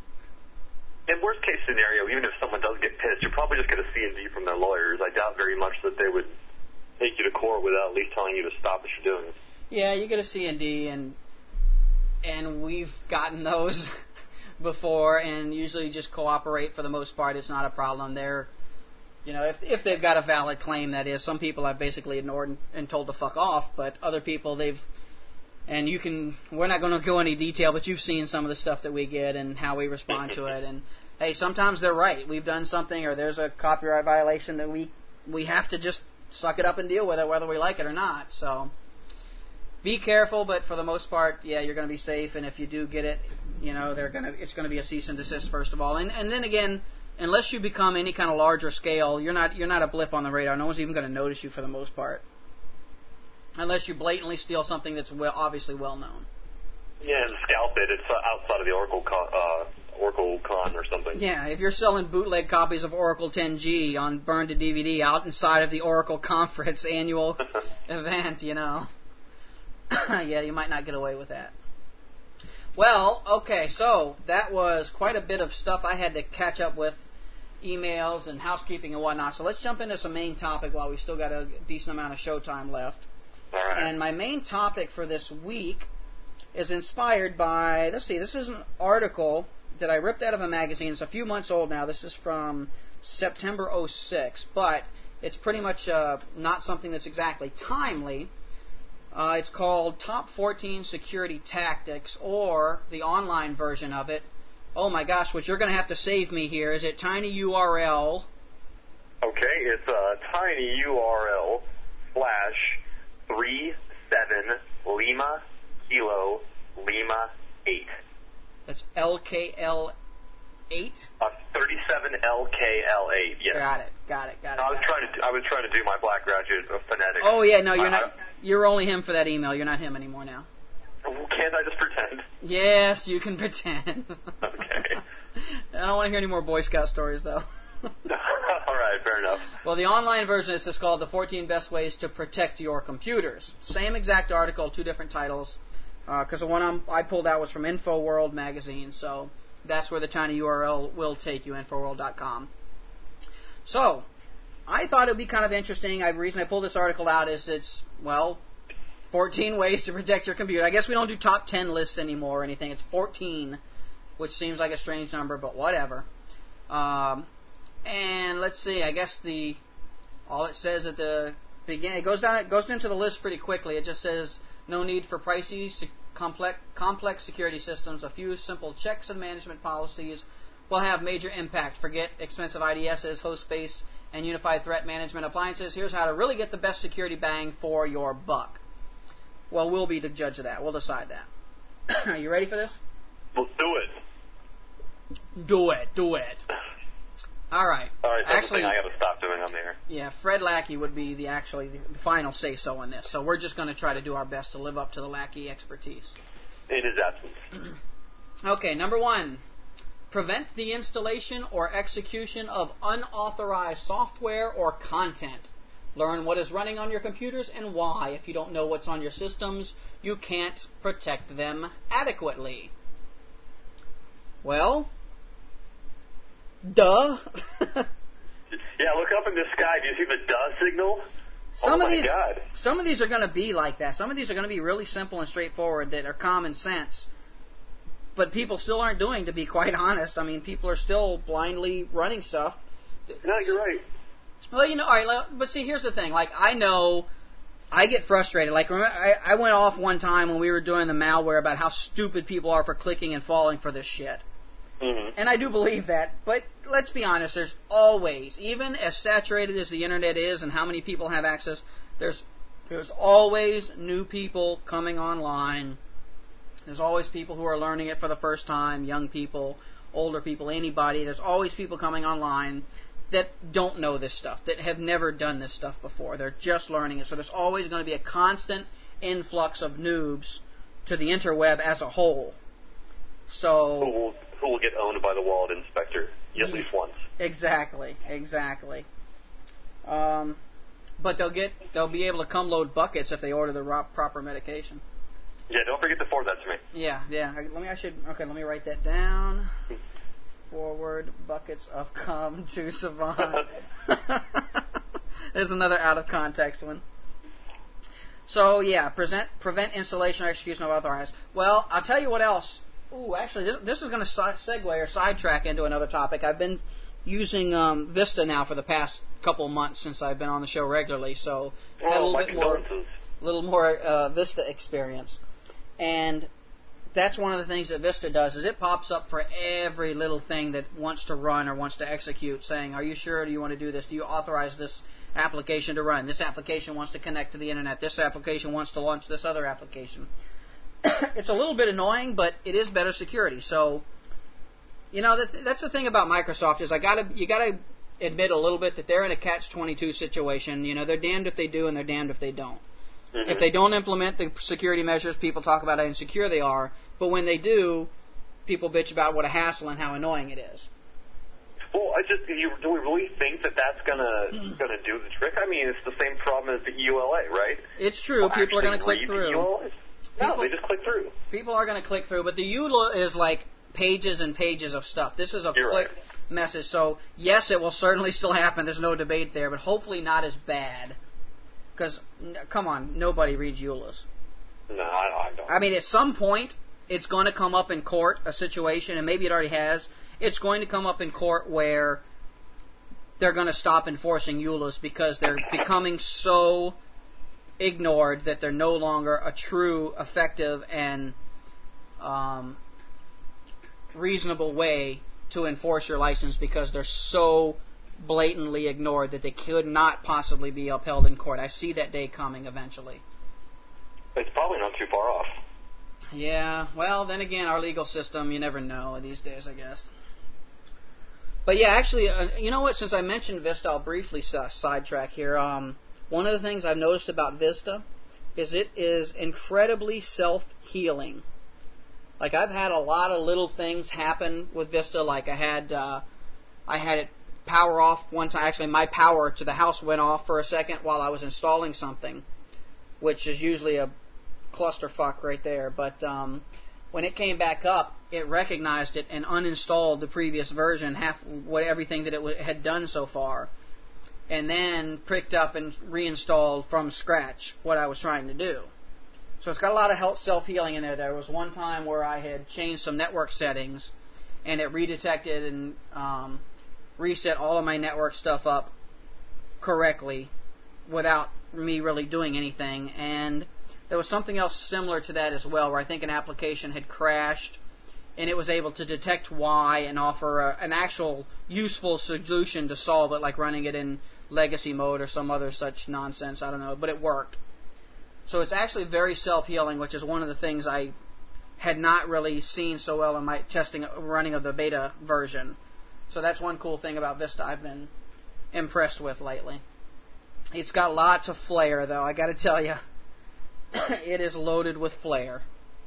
In worst case scenario, even if someone does get pissed, you're probably just going to C and D from their lawyers. I doubt very much that they would take you to court without at least telling you to stop what you're doing. Yeah, you get a C and D, and and we've gotten those before, and usually just cooperate for the most part. It's not a problem. They're, you know, if if they've got a valid claim, that is. Some people I've basically ignored and, and told to fuck off, but other people they've. And you can, we're not going to go into detail, but you've seen some of the stuff that we get and how we respond to it. And, hey, sometimes they're right. We've done something or there's a copyright violation that we we have to just suck it up and deal with it whether we like it or not. So be careful, but for the most part, yeah, you're going to be safe. And if you do get it, you know, they're going to, it's going to be a cease and desist first of all. And and then again, unless you become any kind of larger scale, you're not you're not a blip on the radar. No one's even going to notice you for the most part. Unless you blatantly steal something that's well, obviously well known. Yeah, and scalp it. It's outside of the Oracle con, uh, Oracle con or something. Yeah, if you're selling bootleg copies of Oracle ten G on Burn to D V D out inside of the Oracle Conference annual event, you know. Yeah, you might not get away with that. Well, okay, so that was quite a bit of stuff I had to catch up with, emails and housekeeping and whatnot. So let's jump into some main topic while we still got a decent amount of showtime left. All right. And my main topic for this week is inspired by, let's see, this is an article that I ripped out of a magazine. It's a few months old now. This is from September oh six, but it's pretty much uh, not something that's exactly timely. Uh, it's called Top fourteen Security Tactics, or the online version of it. Oh my gosh, what you're going to have to save me here is it tinyurl. Okay, it's uh, tinyurl slash three seven Lima Kilo Lima eight. That's L K L eight. Uh, thirty-seven L K L eight. Yes. Got it. Got it. Got it. I was got trying it. to. I was trying to do my black graduate of phonetics. Oh yeah, no, you're uh, not. You're only him for that email. You're not him anymore now. Can't I just pretend? Yes, you can pretend. Okay. I don't want to hear any more Boy Scout stories, though. All right, fair enough. Well, the online version is just called The fourteen Best Ways to Protect Your Computers. Same exact article, two different titles, because uh, the one I'm, I pulled out was from InfoWorld magazine, so that's where the tiny U R L will take you, info world dot com. So, I thought it would be kind of interesting. The reason I pulled this article out is it's, well, fourteen ways to protect your computer. I guess we don't do top ten lists anymore or anything. It's fourteen, which seems like a strange number, but whatever. Um, and let's see. I guess the all it says at the beginning, it goes down. It goes into the list pretty quickly. It just says no need for pricey, complex, complex security systems. A few simple checks and management policies will have major impact. Forget expensive I D Ss, host space, and unified threat management appliances. Here's how to really get the best security bang for your buck. Well, we'll be the judge of that. We'll decide that. Are you ready for this? Let's do it. Do it. Do it. All right. All right, that's actually, the thing I got to stop doing on there. Yeah, Fred Lackey would be the actually the final say-so on this. So we're just going to try to do our best to live up to the Lackey expertise. In his absence. Okay, number one. Prevent the installation or execution of unauthorized software or content. Learn what is running on your computers and why. If you don't know what's on your systems, you can't protect them adequately. Well, duh. Yeah, look up in the sky. Do you see the duh signal? Some oh of my these, God. Some of these are going to be like that. Some of these are going to be really simple and straightforward that are common sense. But people still aren't doing, to be quite honest. I mean, people are still blindly running stuff. No, you're right. Well, you know, all right, but see, here's the thing. Like, I know I get frustrated. Like, remember, I, I went off one time when we were doing the malware about how stupid people are for clicking and falling for this shit. Mm-hmm. And I do believe that, but let's be honest, there's always, even as saturated as the internet is and how many people have access, there's there's always new people coming online. There's always people who are learning it for the first time, young people, older people, anybody. There's always people coming online that don't know this stuff, that have never done this stuff before. They're just learning it. So there's always going to be a constant influx of noobs to the interweb as a whole. So Who will, who will get owned by the wallet inspector at least once. Exactly, exactly. Um, but they'll get they'll be able to come load buckets if they order the ro- proper medication. Yeah, don't forget to forward that to me. Yeah, yeah. I, let me. I should. Okay, let me write that down. Forward buckets of cum to Savant. There's another out of context one. So yeah, present, prevent installation or execution of authorized. Well, I'll tell you what else. Ooh, actually, this, this is going to si- segue or sidetrack into another topic. I've been using um, Vista now for the past couple months since I've been on the show regularly, so well, had a little my bit more, condolences. little more uh, Vista experience. And that's one of the things that Vista does, is it pops up for every little thing that wants to run or wants to execute, saying, are you sure? Do you want to do this? Do you authorize this application to run? This application wants to connect to the internet. This application wants to launch this other application. It's a little bit annoying, but it is better security. So, you know, that, that's the thing about Microsoft is I gotta you gotta admit a little bit that they're in a catch twenty-two situation. You know, they're damned if they do and they're damned if they don't. Mm-hmm. If they don't implement the security measures, people talk about how insecure they are. But when they do, people bitch about what a hassle and how annoying it is. Well, I just you, do we really think that that's gonna gonna do the trick? I mean, it's the same problem as the E U L A, right? It's true. Well, people are going to click read through. The E U L A? No, People, they just click through. People are going to click through, but the U L A is like pages and pages of stuff. This is a You're click right. message. So, yes, it will certainly still happen. There's no debate there, but hopefully not as bad. Because, come on, nobody reads U L As. No, I, I don't. I mean, at some point, it's going to come up in court, a situation, and maybe it already has. It's going to come up in court where they're going to stop enforcing U L As because they're becoming so ignored that they're no longer a true, effective, and um, reasonable way to enforce your license because they're so blatantly ignored that they could not possibly be upheld in court. I see that day coming eventually. It's probably not too far off. Yeah, well, then again, our legal system, you never know these days, I guess. But yeah, actually, uh, you know what? Since I mentioned Vista, I'll briefly uh, sidetrack here. Um, one of the things I've noticed about Vista is it is incredibly self-healing. Like, I've had a lot of little things happen with Vista. Like, I had uh, I had it power off one time. Actually, my power to the house went off for a second while I was installing something, which is usually a clusterfuck right there. But um, when it came back up, it recognized it and uninstalled the previous version, half what everything that it w- had done so far, and then picked up and reinstalled from scratch what I was trying to do. So it's got a lot of health self-healing in there. There was one time where I had changed some network settings, and it redetected and um, reset all of my network stuff up correctly without me really doing anything. And there was something else similar to that as well, where I think an application had crashed, and it was able to detect why and offer a, an actual useful solution to solve it, like running it in legacy mode or some other such nonsense. I don't know, but it worked. So it's actually very self-healing, which is one of the things I had not really seen so well in my testing running of the beta version. So that's one cool thing about Vista I've been impressed with lately. It's got lots of flair, though, I got to tell you. It is loaded with flair.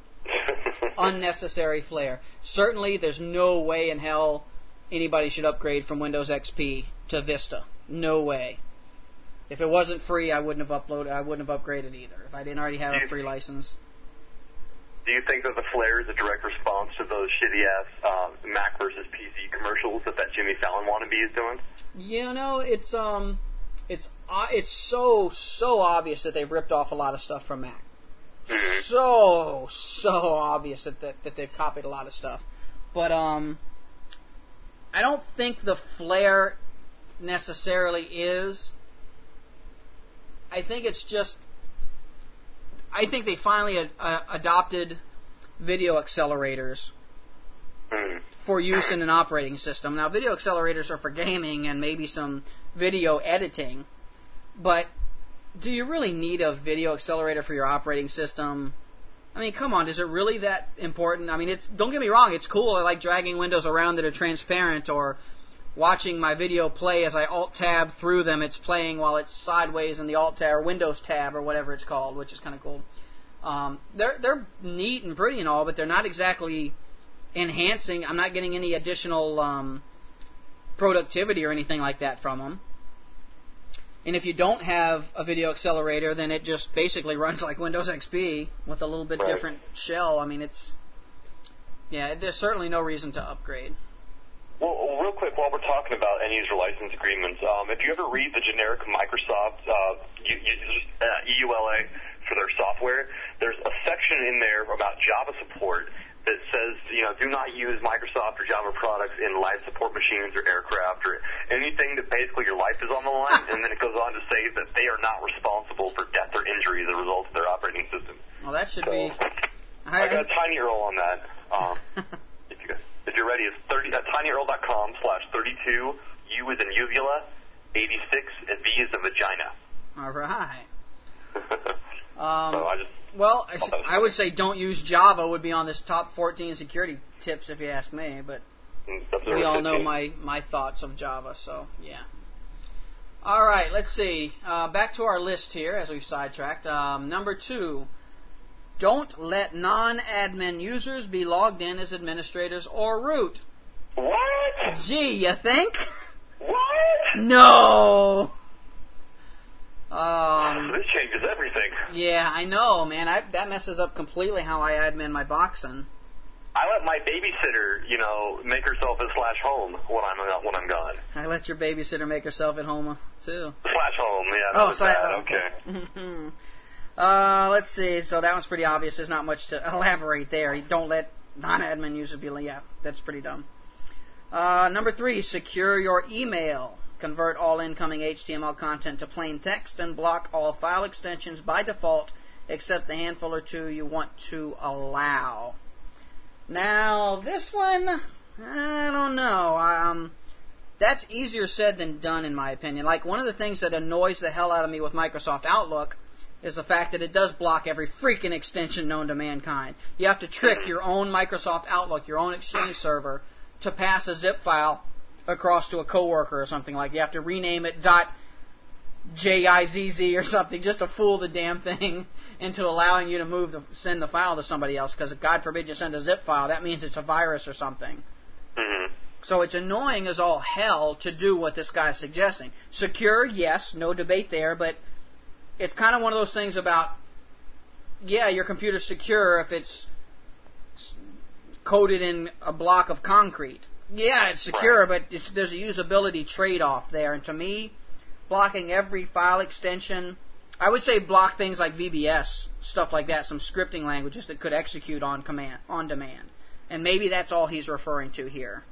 Unnecessary flair. Certainly, there's no way in hell anybody should upgrade from Windows X P to Vista. No way. If it wasn't free, I wouldn't have uploaded. I wouldn't have upgraded either. If I didn't already have a free license. Do you think that the flare is a direct response to those shitty-ass uh, Mac versus P C commercials that that Jimmy Fallon wannabe is doing? You know, it's um, it's uh, it's so so obvious that they've ripped off a lot of stuff from Mac. Mm-hmm. So so obvious that, that that they've copied a lot of stuff, but um, I don't think the flare necessarily is. I think it's just I think they finally ad, uh, adopted video accelerators Mm. for use in an operating system. Now, video accelerators are for gaming and maybe some video editing, but do you really need a video accelerator for your operating system? I mean, come on, is it really that important? I mean, it's, don't get me wrong, it's cool. I like dragging windows around that are transparent, or watching my video play as I Alt-Tab through them. It's playing while it's sideways in the Alt-Tab or Windows Tab or whatever it's called, which is kind of cool. Um, they're they're neat and pretty and all, but they're not exactly enhancing. I'm not getting any additional um, productivity or anything like that from them. And if you don't have a video accelerator, then it just basically runs like Windows X P with a little bit Right. different shell. I mean, it's yeah, there's certainly no reason to upgrade. Well, real quick, while we're talking about end-user license agreements, um, if you ever read the generic Microsoft uh, U, uh, E U L A for their software, there's a section in there about Java support that says, you know, do not use Microsoft or Java products in live support machines or aircraft or anything that basically your life is on the line. And then it goes on to say that they are not responsible for death or injury as a result of their operating system. Well, that should So, be. I got a tiny Earl on that. Um, if, you guys, if you're ready, it's thirty, uh, tinyurl.com slash 32, U is in uvula, eighty-six, and V is in vagina. All right. Um, so I just, well, I would say don't use Java would be on this top fourteen security tips if you ask me, but that's we all know my, my thoughts of Java, so yeah. All right, let's see. Uh, back to our list here as we've sidetracked. Um, number two, don't let non-admin users be logged in as administrators or root. What? Gee, you think? What? No! Um, this changes everything. Yeah, I know, man. I, that messes up completely how I admin my boxing. I let my babysitter, you know, make herself a slash home when I'm when I'm gone. I let your babysitter make herself at home too. Slash home, yeah. That Oh, was slash. bad. Okay. Okay. uh, let's see. So that one's pretty obvious. There's not much to elaborate there. Don't let non-admin users be. Yeah, that's pretty dumb. Uh, number three, secure your email. Convert all incoming H T M L content to plain text and block all file extensions by default except the handful or two you want to allow. Now, this one, I don't know. Um, that's easier said than done, in my opinion. Like, one of the things that annoys the hell out of me with Microsoft Outlook is the fact that it does block every freaking extension known to mankind. You have to trick your own Microsoft Outlook, your own Exchange server, to pass a zip file across to a coworker or something. Like, you have to rename it .jizz or something just to fool the damn thing into allowing you to move the, send the file to somebody else, because if God forbid you send a zip file, that means it's a virus or something. Mm-hmm. So it's annoying as all hell to do what this guy's suggesting. Secure, yes, no debate there, but it's kind of one of those things about, yeah, your computer's secure if it's coated in a block of concrete. Yeah, it's secure, but it's, there's a usability trade-off there. And to me, blocking every file extension, I would say block things like V B S, stuff like that, some scripting languages that could execute on command, on demand. And maybe that's all he's referring to here.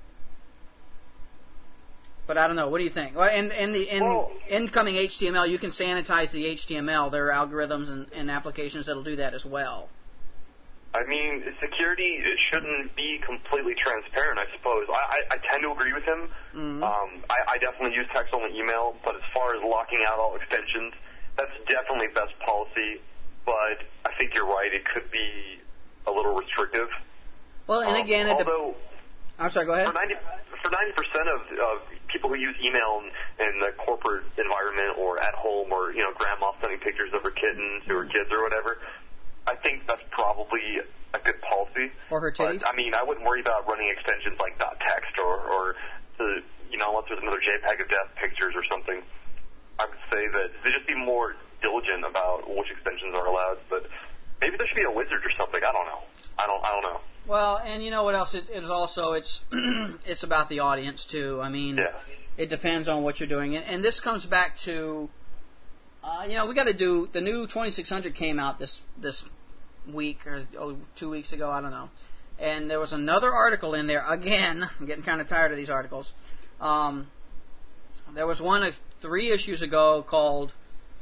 But I don't know. What do you think? Well, in, in the in Well, incoming H T M L, you can sanitize the H T M L. There are algorithms and, and applications that'll do that as well. I mean, security it shouldn't be completely transparent, I suppose. I, I, I tend to agree with him. Mm-hmm. Um, I, I definitely use text-only email, but as far as locking out all extensions, that's definitely best policy. But I think you're right; it could be a little restrictive. Well, and Um, again, it de- although I'm sorry. Go ahead. for ninety for ninety percent of, of people who use email in, in the corporate environment or at home, or you know, grandma sending pictures of her kittens to her kids or whatever, I think that's probably a good policy. Or her titties. But, I mean, I wouldn't worry about running extensions like .text or, or the, you know, unless there's another JPEG of death pictures or something. I would say that they just be more diligent about which extensions are allowed. But maybe there should be a wizard or something. I don't know. I don't. I don't know. Well, and you know what else? It, it is also it's it's about the audience too. I mean, Yeah. it depends on what you're doing, and, and this comes back to, uh, you know, we got to do the new twenty-six hundred came out this this week or oh, two weeks ago. I don't know. And there was another article in there again. I'm getting kind of tired of these articles. Um, there was one of three issues ago called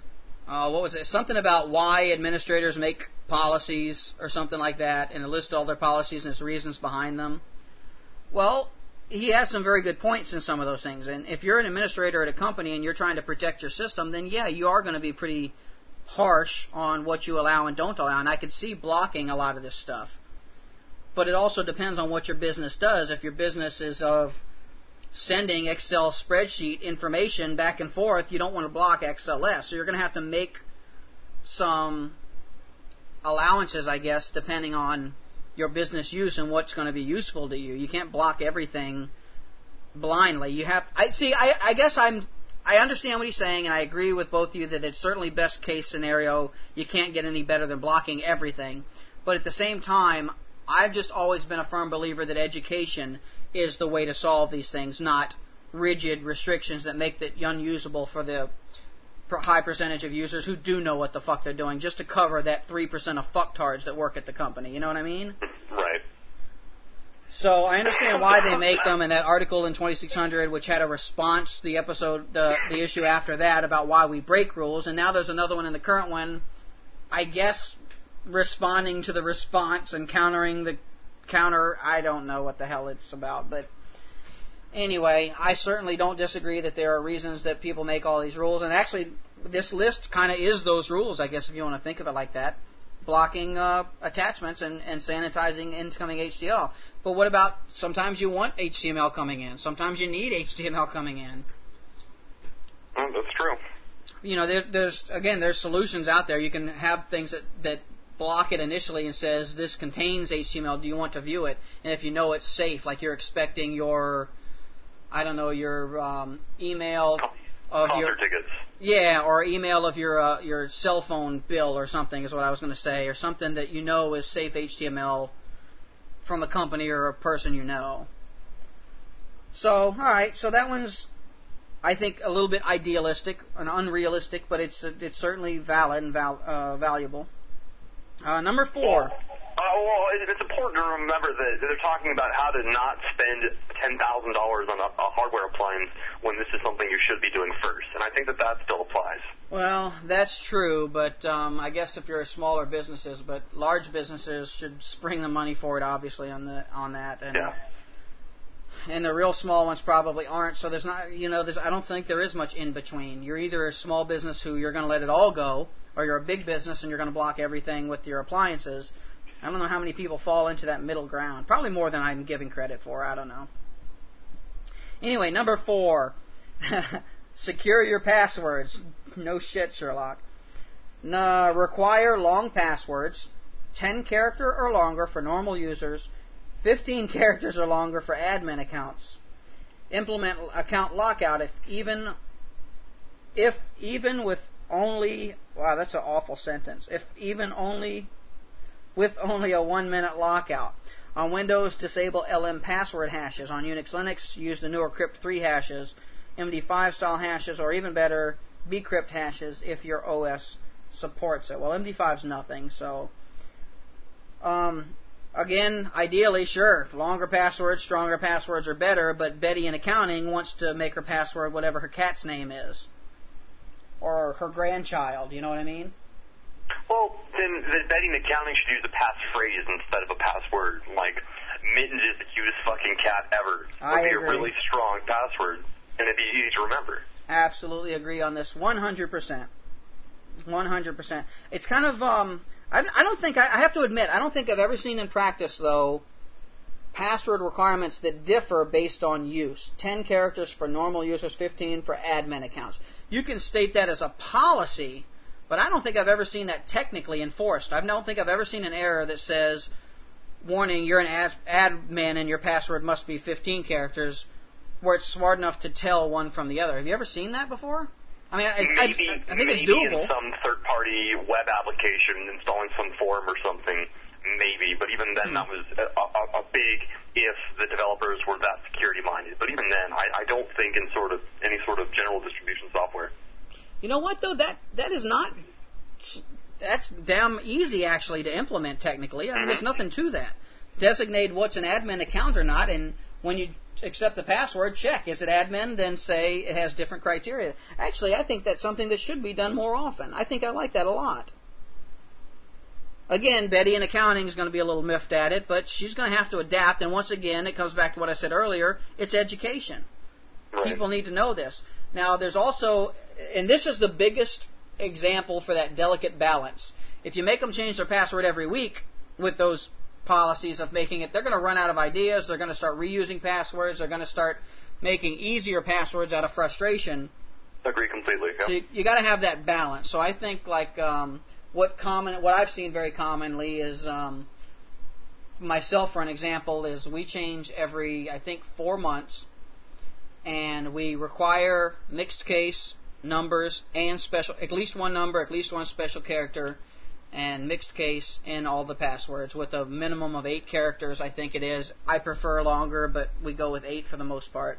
uh, what was it? Something about why administrators make policies or something like that, and it lists all their policies and its reasons behind them. Well, he has some very good points in some of those things. And if you're an administrator at a company and you're trying to protect your system, then yeah, you are going to be pretty harsh on what you allow and don't allow. And I could see blocking a lot of this stuff. But it also depends on what your business does. If your business is of sending Excel spreadsheet information back and forth, you don't want to block X L S. So you're going to have to make some allowances, I guess, depending on your business use and what's going to be useful to you. You can't block everything blindly. You have, I see. I, I guess I'm. I understand what he's saying, and I agree with both of you that it's certainly best case scenario. You can't get any better than blocking everything. But at the same time, I've just always been a firm believer that education is the way to solve these things, not rigid restrictions that make it unusable for the high percentage of users who do know what the fuck they're doing, just to cover that three percent of fucktards that work at the company. You know what I mean? Right. So I understand why they make them, and that article in twenty-six hundred, which had a response, the episode, the, the issue after that, about why we break rules, and now there's another one in the current one, I guess, responding to the response and countering the counter. I don't know what the hell it's about, but anyway, I certainly don't disagree that there are reasons that people make all these rules, and actually this list kind of is those rules, I guess, if you want to think of it like that. Blocking uh, attachments and, and sanitizing incoming H T M L. But what about sometimes you want H T M L coming in? Sometimes you need H T M L coming in. Oh, that's true. You know, there, there's, again, there's solutions out there. You can have things that, that block it initially and says this contains H T M L. Do you want to view it? And if you know it's safe, like you're expecting your, I don't know, your um, email of Concert your tickets. Yeah, or email of your uh, your cell phone bill or something is what I was going to say, or something that you know is safe H T M L from a company or a person you know. So, all right, so that one's, I think, a little bit idealistic and unrealistic, but it's it's certainly valid and val, uh, valuable. Uh, number four. Uh, well, it's important to remember that they're talking about how to not spend ten thousand dollars on a, a hardware appliance when this is something you should be doing first, and I think that that still applies. Well, that's true, but um, I guess if you're smaller businesses, but large businesses should spring the money for it, obviously, on the on that. And, yeah. And the real small ones probably aren't. So there's not, you know, there's, I don't think there is much in between. You're either a small business who you're going to let it all go, or you're a big business and you're going to block everything with your appliances. I don't know how many people fall into that middle ground. Probably more than I'm giving credit for. I don't know. Anyway, number four. Secure your passwords. No shit, Sherlock. No, require long passwords. ten character or longer for normal users. fifteen characters or longer for admin accounts. Implement account lockout if even if even with only wow, that's an awful sentence. If even only with only a one minute lockout. On Windows, disable L M password hashes. On Unix, Linux, use the newer crypt three hashes, M D five style hashes, or even better, bcrypt hashes if your O S supports it. Well, M D five's nothing, so um, again, ideally, sure, longer passwords, stronger passwords are better, but Betty in accounting wants to make her password whatever her cat's name is, or her grandchild, you know what I mean? Well, then, then Betty in accounting should use a passphrase instead of a password, like, Mittens is the cutest fucking cat ever. I would be agree. a really strong password, and it'd be easy to remember. Absolutely agree on this, one hundred percent. one hundred percent. It's kind of, um, I, I don't think, I, I have to admit, I don't think I've ever seen in practice, though, password requirements that differ based on use. ten characters for normal users, fifteen for admin accounts. You can state that as a policy, but I don't think I've ever seen that technically enforced. I don't think I've ever seen an error that says, warning, you're an ad, admin and your password must be fifteen characters, where it's smart enough to tell one from the other. Have you ever seen that before? I mean, it's, maybe, I, I think it's maybe doable. in some third-party web application, installing some form or something, maybe. But even then, hmm. that was a, a, a big if the developers were that security-minded. But even then, I, I don't think in sort of any sort of general distribution software. You know what, though? That that is not... That's damn easy, actually, to implement, technically. I mean, mm-hmm. There's nothing to that. Designate what's an admin account or not, and when you accept the password, check. Is it admin? Then say it has different criteria. Actually, I think that's something that should be done more often. I think I like that a lot. Again, Betty in accounting is going to be a little miffed at it, but she's going to have to adapt. And once again, it comes back to what I said earlier. It's education. Right. People need to know this. Now, there's also, and this is the biggest example for that delicate balance. If you make them change their password every week with those policies of making it, they're going to run out of ideas. They're going to start reusing passwords. They're going to start making easier passwords out of frustration. Agree completely. Yeah. So you, you got to have that balance. So I think like um, what common, what I've seen very commonly is um, myself, for an example, is we change every I think four months, and we require mixed case numbers and special, at least one number, at least one special character, and mixed case in all the passwords with a minimum of eight characters, I think it is. I prefer longer, but we go with eight for the most part.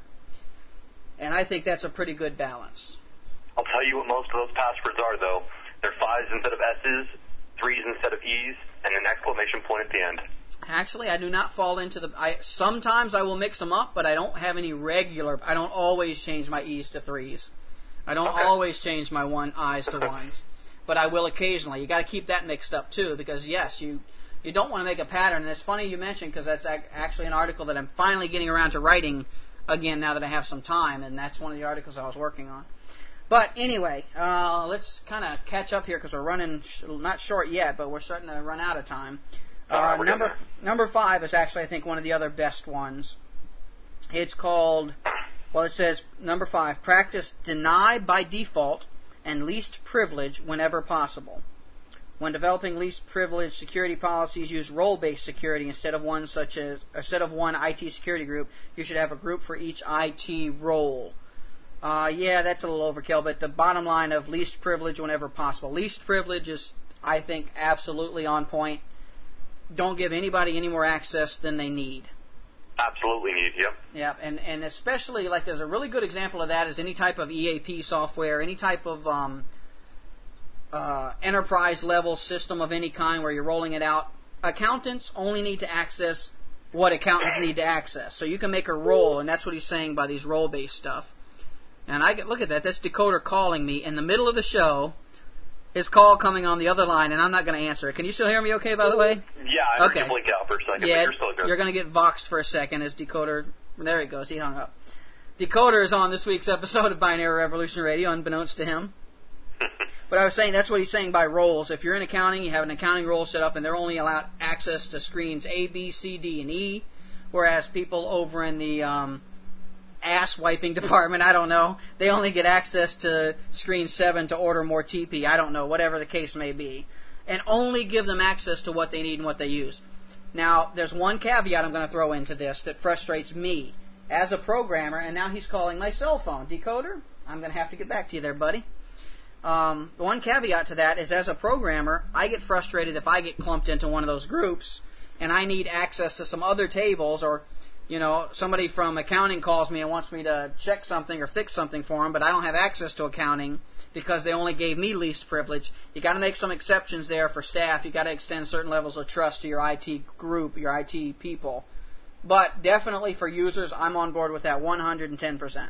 And I think that's a pretty good balance. I'll tell you what most of those passwords are, though. They're fives instead of S's, threes instead of E's, and an exclamation point at the end. Actually, I do not fall into the... I Sometimes I will mix them up, but I don't have any regular... I don't always change my E's to threes. I don't okay. always change my one I's to ones. But I will occasionally. You got to keep that mixed up too, because yes, you you don't want to make a pattern. And it's funny you mentioned, because that's ac- actually an article that I'm finally getting around to writing again now that I have some time, and that's one of the articles I was working on. But anyway, uh, let's kind of catch up here because we're running sh- not short yet, but we're starting to run out of time. Uh, uh, number number five is actually I think one of the other best ones. It's called, well, it says number five: practice deny by default and least privilege whenever possible. When developing least privilege security policies, use role-based security instead of one such as instead of one I T security group. You should have a group for each I T role. Uh, yeah, that's a little overkill, but the bottom line of least privilege whenever possible. Least privilege is, I think, absolutely on point. Don't give anybody any more access than they need. Absolutely need, yep. Yeah, and, and especially, like, there's a really good example of that is any type of E A P software, any type of um, uh, enterprise-level system of any kind where you're rolling it out. Accountants only need to access what accountants need to access. So you can make a role, and that's what he's saying by these role-based stuff. And I get, look at that, that's Decoder calling me in the middle of the show. His call coming on the other line, and I'm not going to answer it. Can you still hear me okay, by the way? Yeah, I heard okay. you blink out for a second, yeah, but you're still good. You're going to get voxed for a second as Decoder... There he goes, he hung up. Decoder is on this week's episode of Binary Revolution Radio, unbeknownst to him. But I was saying, that's what he's saying by roles. If you're in accounting, you have an accounting role set up, and they're only allowed access to screens A, B, C, D, and E, whereas people over in the... Um, ass-wiping department, I don't know. They only get access to screen seven to order more T P, I don't know, whatever the case may be. And only give them access to what they need and what they use. Now, there's one caveat I'm going to throw into this that frustrates me as a programmer, and now he's calling my cell phone. Decoder, I'm going to have to get back to you there, buddy. Um, one caveat to that is as a programmer, I get frustrated if I get clumped into one of those groups and I need access to some other tables, or you know, somebody from accounting calls me and wants me to check something or fix something for them, but I don't have access to accounting because they only gave me least privilege. You got to make some exceptions there for staff. You got to extend certain levels of trust to your I T group, your I T people. But definitely for users, I'm on board with that one hundred ten percent.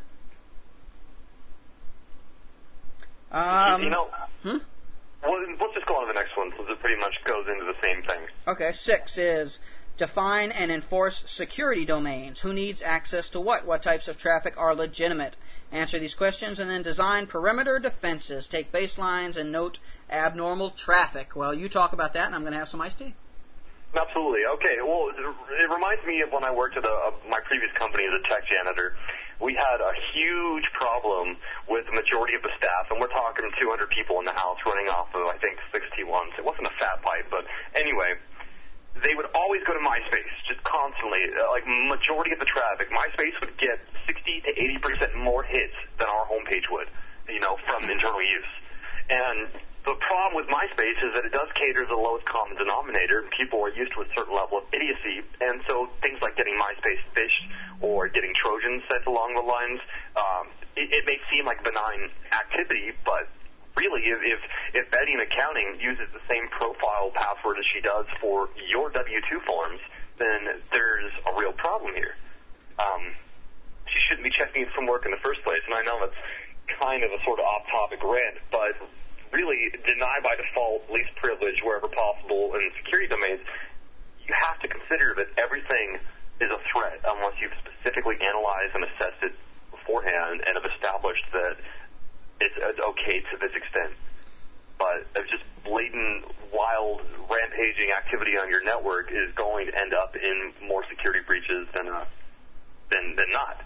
Um, you know, hmm? well, let's just go on to the next one, since it pretty much goes into the same thing. Okay, six is... define and enforce security domains. Who needs access to what? What types of traffic are legitimate? Answer these questions and then design perimeter defenses. Take baselines and note abnormal traffic. Well, you talk about that, and I'm going to have some iced tea. Absolutely. Okay. Well, it reminds me of when I worked at a, a, my previous company as a tech janitor. We had a huge problem with the majority of the staff, and we're talking two hundred people in the house running off of, I think, sixty-ones. It wasn't a fat pipe, but anyway... they would always go to MySpace, just constantly. Uh, like, majority of the traffic, MySpace would get sixty to eighty percent more hits than our homepage would, you know, from internal use. And the problem with MySpace is that it does cater to the lowest common denominator. People are used to a certain level of idiocy, and so things like getting MySpace phished or getting Trojans sent along the lines, um, it, it may seem like benign activity, but really, if, if if Betty in accounting uses the same profile password as she does for your W two forms, then there's a real problem here. um, she shouldn't be checking it from work in the first place. And I know that's kind of a sort of off-topic rant, but really deny by default least privilege wherever possible in security domains. You have to consider that everything is a threat unless you've specifically analyzed and assessed it beforehand and have established that it's, it's okay to this extent. But just blatant, wild, rampaging activity on your network is going to end up in more security breaches than uh, than than not.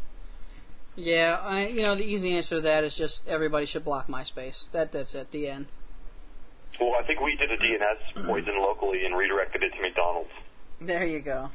Yeah, I, you know, the easy answer to that is just everybody should block MySpace. That that's at the end. Well, I think we did a D N S poison locally and redirected it to McDonald's. There you go.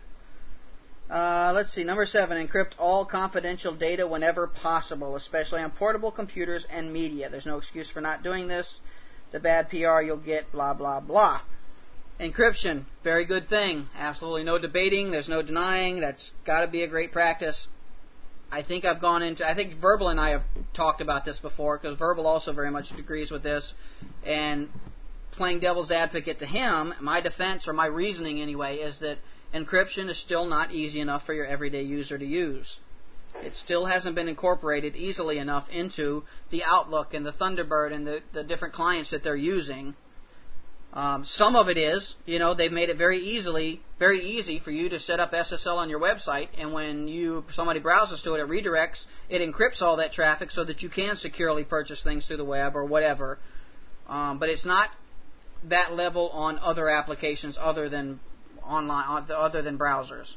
Uh, let's see, number seven, encrypt all confidential data whenever possible, especially on portable computers and media. There's no excuse for not doing this. The bad P R you'll get, blah, blah, blah. Encryption, very good thing. Absolutely no debating. There's no denying. That's got to be a great practice. I think I've gone into, I think Verbal and I have talked about this before, because Verbal also very much agrees with this. And playing devil's advocate to him, my defense, or my reasoning anyway, is that encryption is still not easy enough for your everyday user to use. It still hasn't been incorporated easily enough into the Outlook and the Thunderbird and the, the different clients that they're using. Um, some of it is, you know, they've made it very easily, very easy for you to set up S S L on your website, and when you somebody browses to it, it redirects, it encrypts all that traffic so that you can securely purchase things through the web or whatever. Um, but it's not that level on other applications other than online, other than browsers.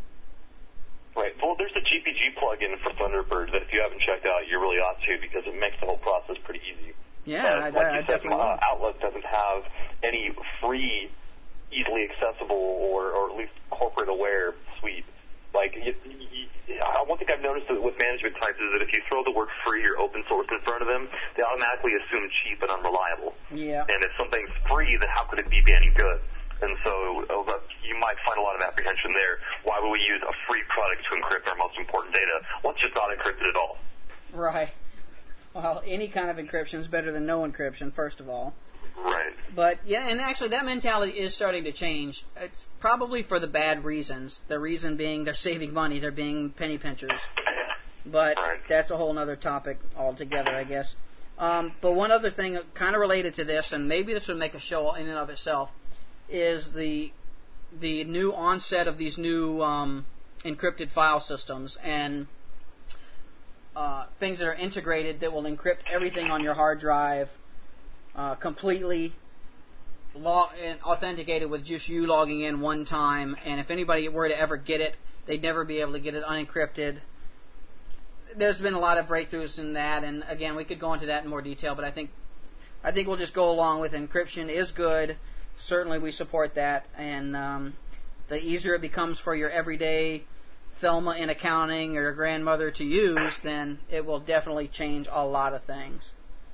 Right. Well, there's a G P G plugin for Thunderbird that if you haven't checked out, you really ought to, because it makes the whole process pretty easy. Yeah, but, I, like I you said, definitely uh, will. Outlook doesn't have any free, easily accessible, or, or at least corporate-aware suite. Like, you, you, one thing I've noticed with management types is that if you throw the word free or open source in front of them, they automatically assume cheap and unreliable. Yeah. And if something's free, then how could it be any good? And so uh, you might find a lot of apprehension there. Why would we use a free product to encrypt our most important data? Let's just not encrypt it at all. Right. Well, any kind of encryption is better than no encryption, first of all. Right. But, yeah, and actually that mentality is starting to change. It's probably for the bad reasons. The reason being they're saving money. They're being penny pinchers. But right. That's a whole other topic altogether, I guess. Um, but one other thing kind of related to this, and maybe this would make a show in and of itself, is the the new onset of these new um, encrypted file systems and uh, things that are integrated that will encrypt everything on your hard drive uh, completely, log- and authenticated with just you logging in one time. And if anybody were to ever get it, they'd never be able to get it unencrypted. There's been a lot of breakthroughs in that, and again, we could go into that in more detail. But I think I think we'll just go along with encryption is good. Certainly we support that, and um, the easier it becomes for your everyday Thelma in accounting or your grandmother to use, then it will definitely change a lot of things.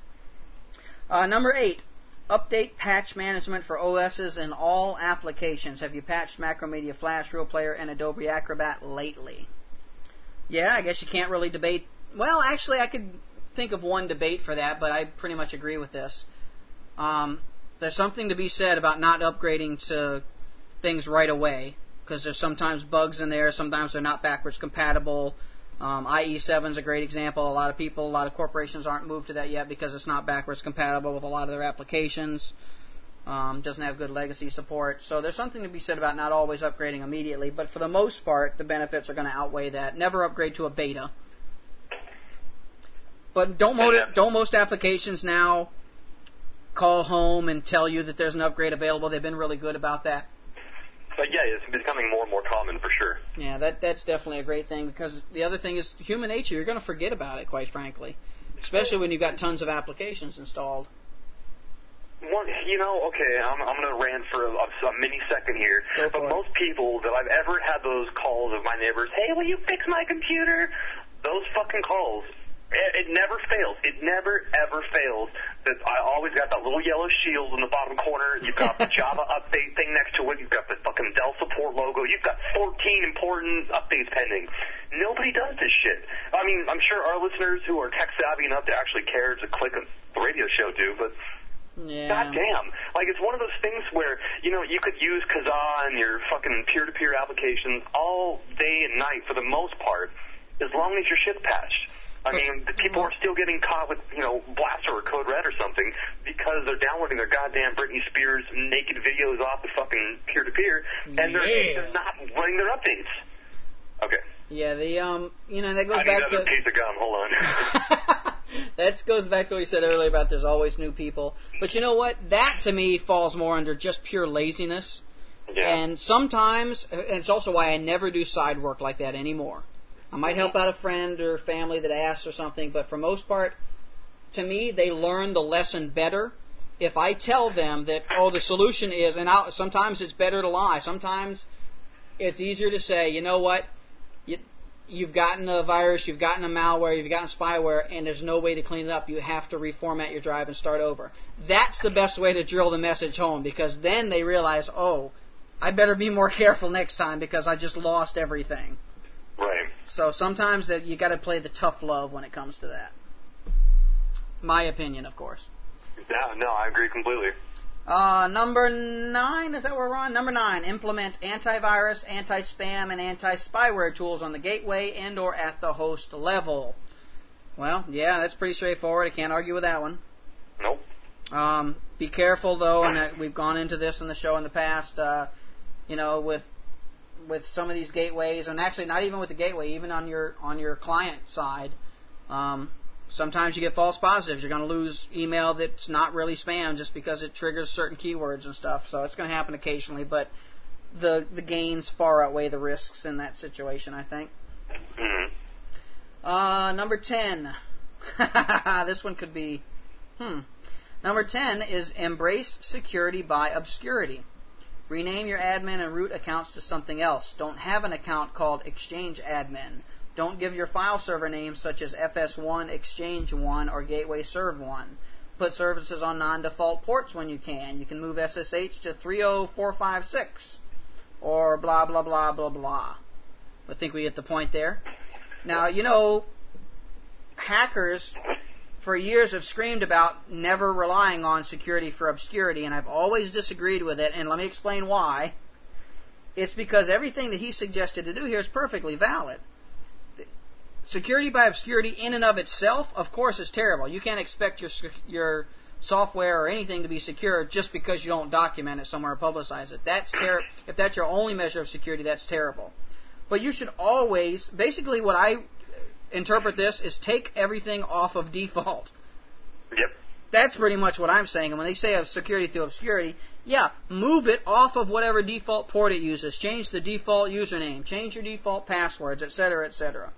Uh, number eight, update patch management for O Ss in all applications. Have you patched Macromedia Flash, Real Player, and Adobe Acrobat lately? Yeah, I guess you can't really debate. Well, actually, I could think of one debate for that, but I pretty much agree with this. Um... There's something to be said about not upgrading to things right away, because there's sometimes bugs in there, sometimes they're not backwards compatible. Um, I E seven is a great example. A lot of people, a lot of corporations aren't moved to that yet because it's not backwards compatible with a lot of their applications. Um, doesn't have good legacy support. So there's something to be said about not always upgrading immediately, but for the most part, the benefits are going to outweigh that. Never upgrade to a beta. But don't, mo- don't most applications now call home and tell you that there's an upgrade available? They've been really good about that. But yeah, it's becoming more and more common for sure. Yeah, that that's definitely a great thing, because the other thing is human nature. You're going to forget about it, quite frankly, especially when you've got tons of applications installed. One, you know, okay, I'm, I'm going to rant for a, a mini second here, Go for but it. most people that I've ever had those calls of my neighbors, hey, will you fix my computer? Those fucking calls. It, it never fails. It never, ever fails. That I always got that little yellow shield in the bottom corner. You've got the Java update thing next to it. You've got the fucking Dell support logo. You've got fourteen important updates pending. Nobody does this shit. I mean, I'm sure our listeners who are tech savvy enough to actually care to click on the radio show do, but Yeah. God damn. Like, it's one of those things where, you know, you could use Kazaa and your fucking peer-to-peer applications all day and night for the most part, as long as your shit's patched. I mean, the people are still getting caught with, you know, Blaster or Code Red or something because they're downloading their goddamn Britney Spears naked videos off the fucking peer-to-peer, and they're, Yeah. they're not running their updates. Okay. Yeah, the, um, you know, that goes I need back another to... piece of gum. Hold on. That goes back to what you said earlier about there's always new people. But you know what? That, to me, falls more under just pure laziness. Yeah. And sometimes, and it's also why I never do side work like that anymore. I might help out a friend or family that asks or something, but for most part, to me, they learn the lesson better if I tell them that, oh, the solution is, and I'll, sometimes it's better to lie. Sometimes it's easier to say, you know what, you, you've gotten a virus, you've gotten a malware, you've gotten spyware, and there's no way to clean it up. You have to reformat your drive and start over. That's the best way to drill the message home, because then they realize, oh, I better be more careful next time because I just lost everything. Right. So sometimes that you got to play the tough love when it comes to that. My opinion, of course. Yeah, no, I agree completely. Uh, number nine, is that where we're on? Number nine, implement antivirus, anti-spam, and anti-spyware tools on the gateway and or at the host level. Well, yeah, that's pretty straightforward. I can't argue with that one. Nope. Um, be careful, though, and uh, we've gone into this in the show in the past, uh, you know, with with some of these gateways, and actually not even with the gateway, even on your on your client side, um, sometimes you get false positives. You're going to lose email that's not really spam just because it triggers certain keywords and stuff. So it's going to happen occasionally, but the the gains far outweigh the risks in that situation, I think. Mm-hmm. Uh, number ten. This one could be, hmm. Number ten is embrace security by obscurity. Rename your admin and root accounts to something else. Don't have an account called Exchange Admin. Don't give your file server names such as F S one, Exchange one, or Gateway Serve one. Put services on non-default ports when you can. You can move S S H to three oh four five six or blah, blah, blah, blah, blah. I think we get the point there. Now, you know, hackers for years have screamed about never relying on security for obscurity, and I've always disagreed with it, and let me explain why. It's because everything that he suggested to do here is perfectly valid. Security by obscurity in and of itself, of course, is terrible. You can't expect your your software or anything to be secure just because you don't document it somewhere or publicize it. That's ter- if that's your only measure of security, that's terrible. But you should always, basically what I interpret this is take everything off of default. Yep. That's pretty much what I'm saying. And when they say of security through obscurity, yeah, move it off of whatever default port it uses. Change the default username. Change your default passwords, et cetera, et cetera.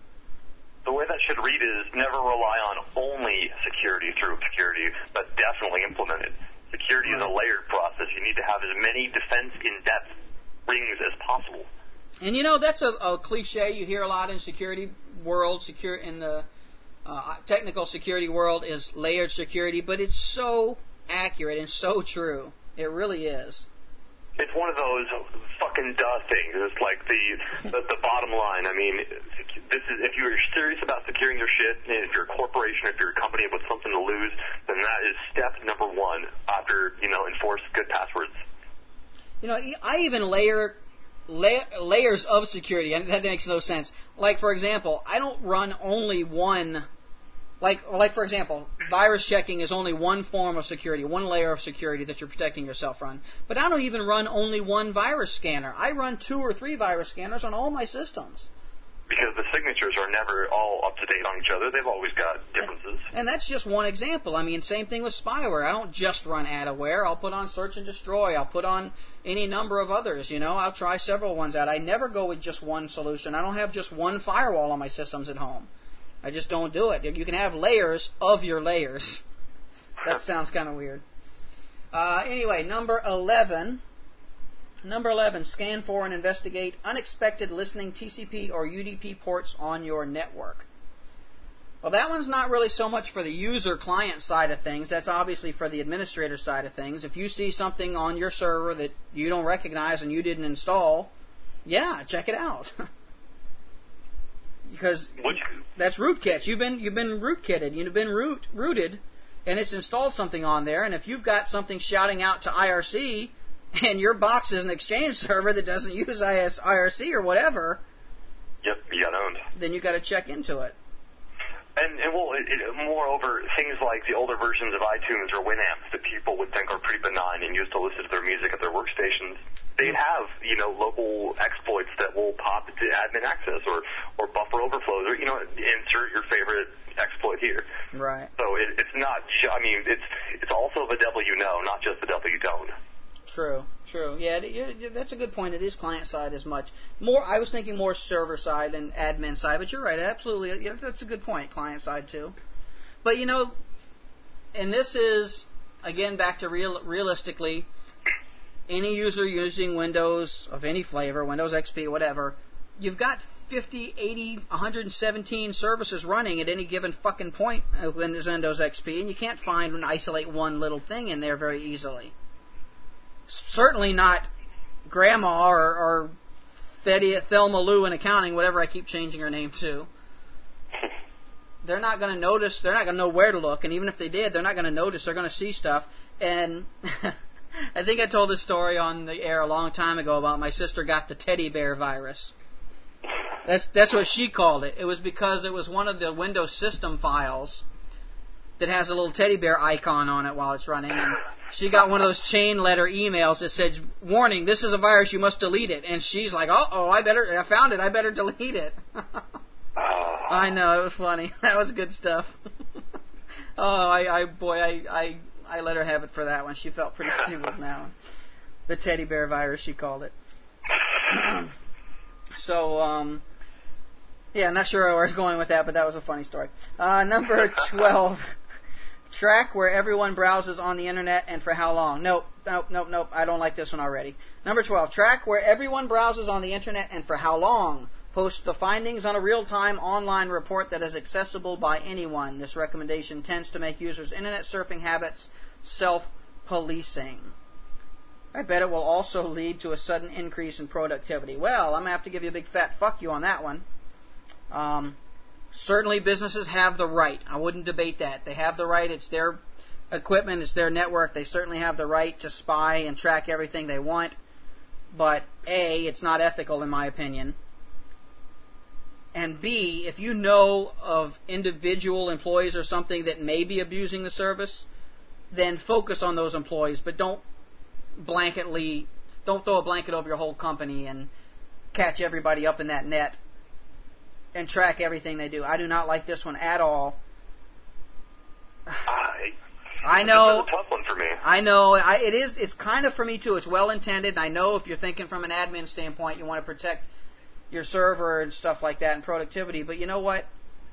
The way that should read is never rely on only security through obscurity, but definitely implement it. Security right. is a layered process. You need to have as many defense in-depth rings as possible. And you know, that's a, a cliche you hear a lot in security world, secure in the uh, technical security world is layered security, but it's so accurate and so true. It really is. It's one of those fucking duh things. It's like the, the the bottom line. I mean, this is if you're serious about securing your shit, and if you're a corporation, if you're a company with something to lose, then that is step number one after, you know, enforce good passwords. You know, I even layer la- layers of security, and that makes no sense. Like, for example, I don't run only one. Like, like for example, virus checking is only one form of security, one layer of security that you're protecting yourself from. But I don't even run only one virus scanner. I run two or three virus scanners on all my systems. Because the signatures are never all up to date on each other. They've always got differences. And, and that's just one example. I mean, same thing with spyware. I don't just run Adaware. I'll put on Search and Destroy. I'll put on any number of others. You know, I'll try several ones out. I never go with just one solution. I don't have just one firewall on my systems at home. I just don't do it. You can have layers of your layers. That sounds kind of weird. Uh, anyway, number eleven. Number eleven, scan for and investigate unexpected listening T C P or U D P ports on your network. Well, that one's not really so much for the user client side of things. That's obviously for the administrator side of things. If you see something on your server that you don't recognize and you didn't install, yeah, check it out. Because that's rootkits. You've been you've been rootkitted. You've been root rooted and it's installed something on there, and if you've got something shouting out to I R C, and your box is an Exchange server that doesn't use I R C or whatever, yep, you got owned. Then you got to check into it. And, and well, it, it, moreover, things like the older versions of iTunes or Winamp that people would think are pretty benign and used to listen to their music at their workstations, they have, you know, local exploits that will pop to admin access or, or buffer overflows or, you know, insert your favorite exploit here. Right. So it, it's not, I mean, it's it's also the devil you know, not just the devil you don't. True, true. Yeah, that's a good point. It is client side as much. More, I was thinking more server side and admin side, but you're right. Absolutely, yeah, that's a good point. Client side too. But you know, and this is again back to real, realistically, any user using Windows of any flavor, Windows X P, whatever, you've got fifty, eighty, one hundred seventeen services running at any given fucking point in Windows X P, and you can't find and isolate one little thing in there very easily. Certainly not Grandma or, or Thedia, Thelma Lou in accounting, whatever I keep changing her name to. They're not going to notice. They're not going to know where to look. And even if they did, they're not going to notice. They're going to see stuff. And I think I told this story on the air a long time ago about my sister got the teddy bear virus. That's that's what she called it. It was because it was one of the Windows system files that has a little teddy bear icon on it while it's running. And she got one of those chain letter emails that said, "Warning, this is a virus, you must delete it." And she's like, "Uh oh, I better, I found it, I better delete it." I know, it was funny. That was good stuff. oh, I, I, boy, I, I, I let her have it for that one. She felt pretty stupid now. The teddy bear virus, she called it. so, um, yeah, I'm not sure where I was going with that, but that was a funny story. Uh, number twelve. Track where everyone browses on the internet and for how long. Nope, nope, nope, nope. I don't like this one already. Number twelve. Track where everyone browses on the internet and for how long. Post the findings on a real-time online report that is accessible by anyone. This recommendation tends to make users' internet surfing habits self-policing. I bet it will also lead to a sudden increase in productivity. Well, I'm going to have to give you a big fat fuck you on that one. Um... Certainly businesses have the right. I wouldn't debate that. They have the right. It's their equipment. It's their network. They certainly have the right to spy and track everything they want. But A, it's not ethical in my opinion. And B, if you know of individual employees or something that may be abusing the service, then focus on those employees. But don't blanketly, don't throw a blanket over your whole company and catch everybody up in that net and track everything they do. I do not like this one at all. I, I know. This is a tough one for me. I know. I, it is. It's kind of for me too. It's well intended. I know if you're thinking from an admin standpoint, you want to protect your server and stuff like that and productivity. But you know what?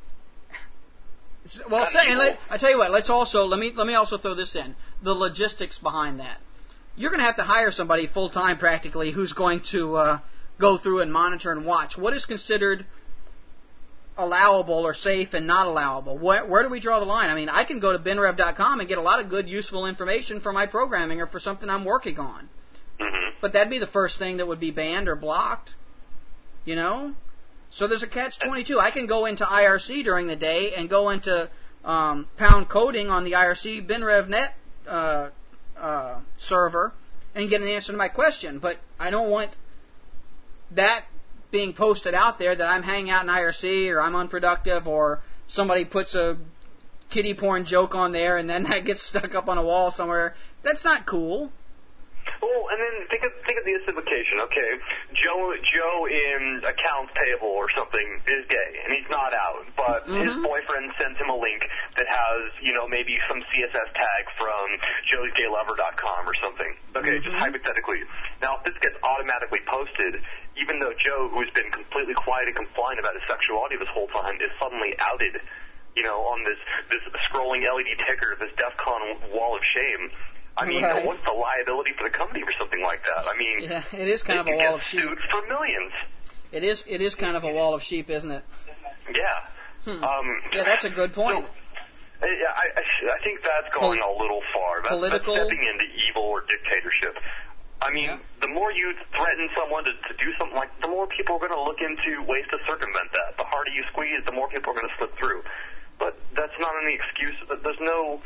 Well, say, and let, I tell you what. Let's also let me let me also throw this in. The logistics behind that. You're going to have to hire somebody full time practically who's going to uh, go through and monitor and watch what is considered allowable or safe and not allowable. Where, where do we draw the line? I mean, I can go to bin rev dot com and get a lot of good, useful information for my programming or for something I'm working on. Mm-hmm. But that'd be the first thing that would be banned or blocked. You know? So there's a catch twenty-two. I can go into I R C during the day and go into um, pound coding on the I R C BinRevNet uh, uh, server and get an answer to my question. But I don't want that being posted out there that I'm hanging out in I R C or I'm unproductive or somebody puts a kiddie porn joke on there and then that gets stuck up on a wall somewhere. That's not cool. Well, and then think of think of the implication. Okay, Joe Joe in accounts payable or something is gay, and he's not out, but mm-hmm. his boyfriend sends him a link that has, you know, maybe some C S S tag from joes gay lover dot com or something. Okay, mm-hmm. just hypothetically. Now, if this gets automatically posted, even though Joe, who's been completely quiet and compliant about his sexuality this whole time, is suddenly outed, you know, on this this scrolling L E D ticker, this DEFCON wall of shame. I mean, right. What's the liability for the company for something like that? I mean, yeah, it is kind of a wall of sheep. Sued for millions. It is. It is kind of a wall of sheep, isn't it? Yeah. Hmm. Um, yeah, that's a good point. So, yeah, I, I think that's going Pol- a little far. That's, political, that's stepping into evil or dictatorship. I mean, yeah. the more you threaten someone to, to do something like, the more people are going to look into ways to circumvent that. The harder you squeeze, the more people are going to slip through. But that's not any excuse. There's no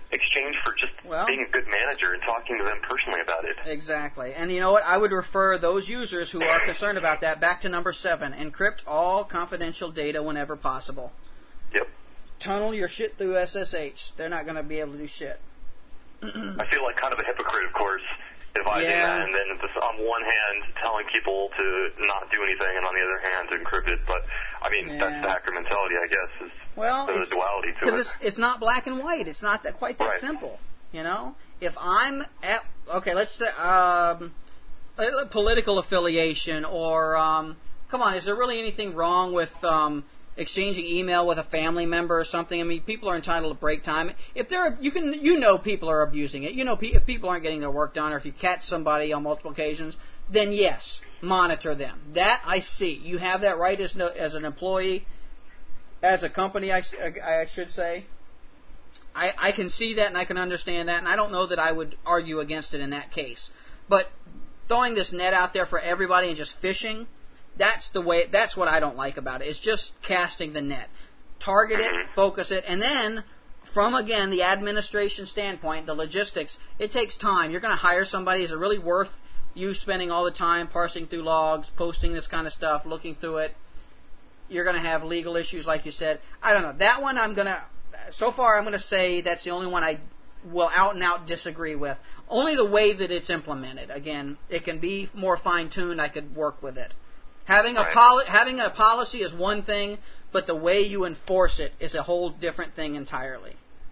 exchange for just well, being a good manager and talking to them personally about it. Exactly. And you know what? I would refer those users who are concerned about that back to number seven. Encrypt all confidential data whenever possible. Yep. Tunnel your shit through S S H. They're not going to be able to do shit. I feel like kind of a hypocrite, of course, advising Yeah. that, and then just on one hand telling people to not do anything, and on the other hand to encrypt it. But I mean, Yeah. that's the hacker mentality, I guess. Is Well, the it's, duality to because it. it's, it's not black and white. It's not that quite that Right. simple. You know, if I'm at okay, let's say um, a political affiliation, or um, come on, is there really anything wrong with um, exchanging email with a family member or something? I mean, people are entitled to break time. If they're, you can, you know, people are abusing it. You know, if people aren't getting their work done, or if you catch somebody on multiple occasions, then yes, monitor them. That I see. You have that right as no, as an employee, as a company, I, I should say. I, I can see that and I can understand that, and I don't know that I would argue against it in that case. But throwing this net out there for everybody and just fishing, that's the way. That's what I don't like about it. It's just casting the net. Target it, focus it, and then from, again, the administration standpoint, the logistics, it takes time. You're going to hire somebody. Is it really worth you spending all the time parsing through logs, posting this kind of stuff, looking through it? You're going to have legal issues, like you said. I don't know. That one I'm going to, so far I'm going to say that's the only one I will out and out disagree with. Only the way that it's implemented. Again, it can be more fine-tuned. I could work with it. Having a Right. poli- having a policy is one thing, but the way you enforce it is a whole different thing entirely.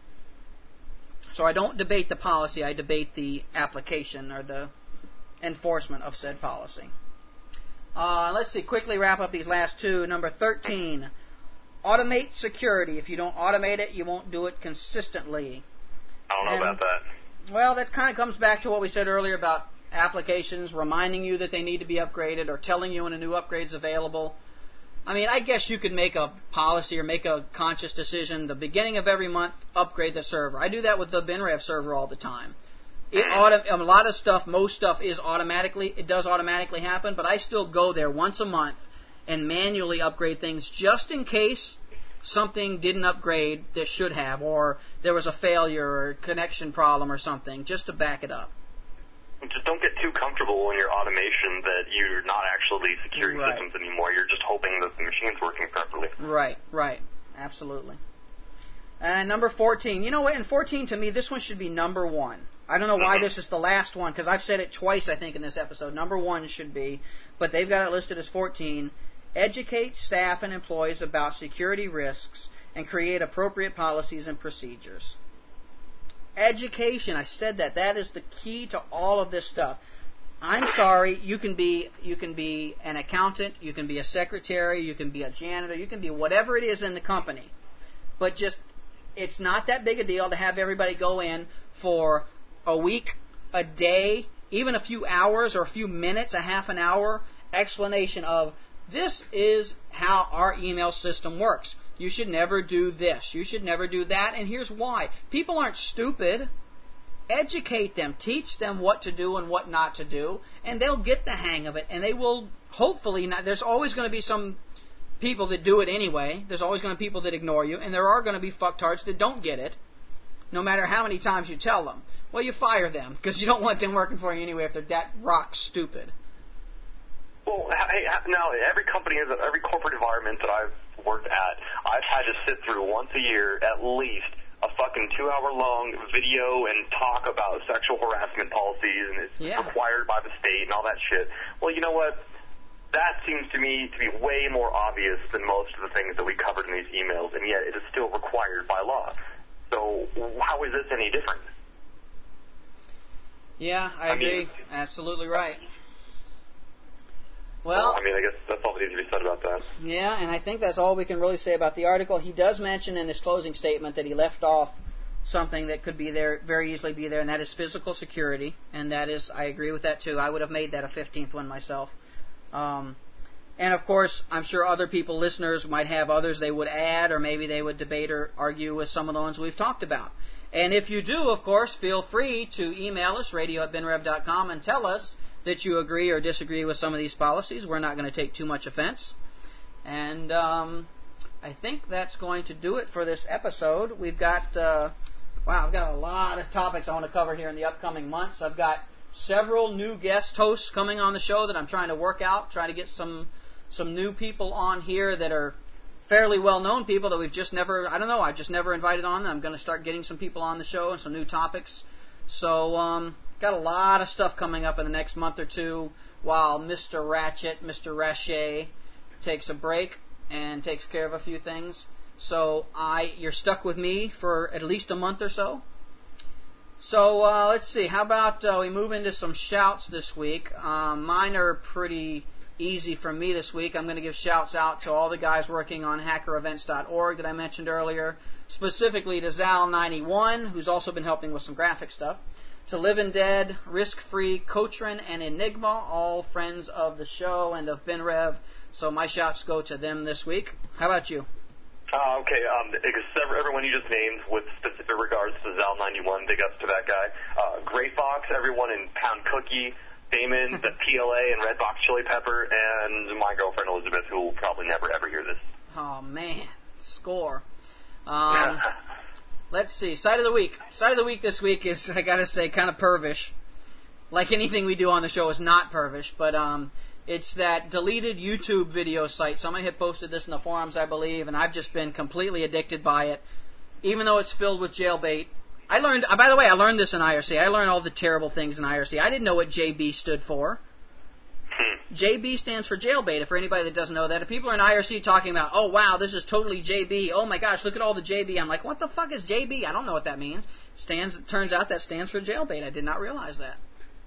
So I don't debate the policy, I debate the application or the enforcement of said policy. Uh, let's see, quickly wrap up these last two. Number thirteen, automate security. If you don't automate it, you won't do it consistently. I don't know And, about that. Well, that kind of comes back to what we said earlier about applications reminding you that they need to be upgraded, or telling you when a new upgrade's available. I mean, I guess you could make a policy or make a conscious decision, the beginning of every month, upgrade the server. I do that with the BinRev server all the time. It auto, a lot of stuff, most stuff is automatically, it does automatically happen, but I still go there once a month and manually upgrade things just in case something didn't upgrade that should have, or there was a failure or a connection problem or something, just to back it up. Just don't get too comfortable in your automation that you're not actually securing Right. systems anymore. You're just hoping that the machine's working properly. Right, right. Absolutely. And number fourteen. You know what? In fourteen, to me, this one should be number one. I don't know why this is the last one, because I've said it twice, I think, in this episode. Number one should be, but they've got it listed as fourteen. Educate staff and employees about security risks and create appropriate policies and procedures. Education, I said that. That is the key to all of this stuff. I'm sorry, you can be you can be an accountant, you can be a secretary, you can be a janitor, you can be whatever it is in the company. But just, it's not that big a deal to have everybody go in for a week, a day, even a few hours or a few minutes, a half an hour explanation of, this is how our email system works. You should never do this. You should never do that. And here's why. People aren't stupid. Educate them. Teach them what to do and what not to do. And they'll get the hang of it. And they will hopefully not. There's always going to be some people that do it anyway. There's always going to be people that ignore you. And there are going to be fucktards that don't get it, no matter how many times you tell them. Well, you fire them, because you don't want them working for you anyway if they're that rock stupid. Well, hey, now every company, is every corporate environment that I've worked at, I've had to sit through once a year at least a fucking two-hour-long video and talk about sexual harassment policies, and it's Yeah. required by the state and all that shit. Well, you know what? That seems to me to be way more obvious than most of the things that we covered in these emails, and yet it is still required by law. So how is this any different? Yeah, I, I agree. mean- Absolutely right. Well, Well, I mean, I guess that's all that needs to be said about that. yeah, and I think that's all we can really say about the article. He does mention in his closing statement that he left off something that could be there, very easily be there, and that is physical security. And that is, I agree with that too. I would have made that a fifteenth one myself. Um, and of course, I'm sure other people, listeners, might have others they would add, or maybe they would debate or argue with some of the ones we've talked about. And if you do, of course, feel free to email us, radio at binrev dot com, and tell us that you agree or disagree with some of these policies. We're not going to take too much offense. And um, I think that's going to do it for this episode. We've got uh, Wow, I've got a lot of topics I want to cover here in the upcoming months. I've got several new guest hosts coming on the show that I'm trying to work out, trying to get some some new people on here that are fairly well-known people that we've just never, I don't know, I've just never invited on. I'm going to start getting some people on the show and some new topics. So, um, got a lot of stuff coming up in the next month or two while Mister Ratchet, Mister Rache, takes a break and takes care of a few things. So I, you're stuck with me for at least a month or so. So uh, let's see. How about uh, we move into some shouts this week? Um, mine are pretty easy for me this week. I'm going to give shouts out to all the guys working on hacker events dot org that I mentioned earlier, specifically to Zal ninety-one, who's also been helping with some graphic stuff, to Living Dead, Risk Free, Cochran, and Enigma, all friends of the show and of BinRev. So my shouts go to them this week. How about you? Uh, okay, um, everyone you just named with specific regards to Zal ninety-one, big ups to that guy. Uh, Gray Fox, everyone in Pound Cookie, Damon, the P L A, and Red Box Chili Pepper, and my girlfriend Elizabeth, who will probably never ever hear this. Oh, man. Score. Um, let's see. Side of the week. Side of the week this week is, I gotta say, kind of pervish. Like anything we do on the show is not pervish, but um, it's that deleted YouTube video site. Somebody had posted this in the forums, I believe, and I've just been completely addicted by it, even though it's filled with jailbait. I learned, uh, by the way, I learned this in I R C. I learned all the terrible things in I R C. I didn't know what J B stood for. J B stands for jailbait, for anybody that doesn't know that. If people are in I R C talking about, oh, wow, this is totally J B. Oh, my gosh, look at all the J B. I'm like, what the fuck is J B? I don't know what that means. Stands, turns out that stands for jailbait. I did not realize that.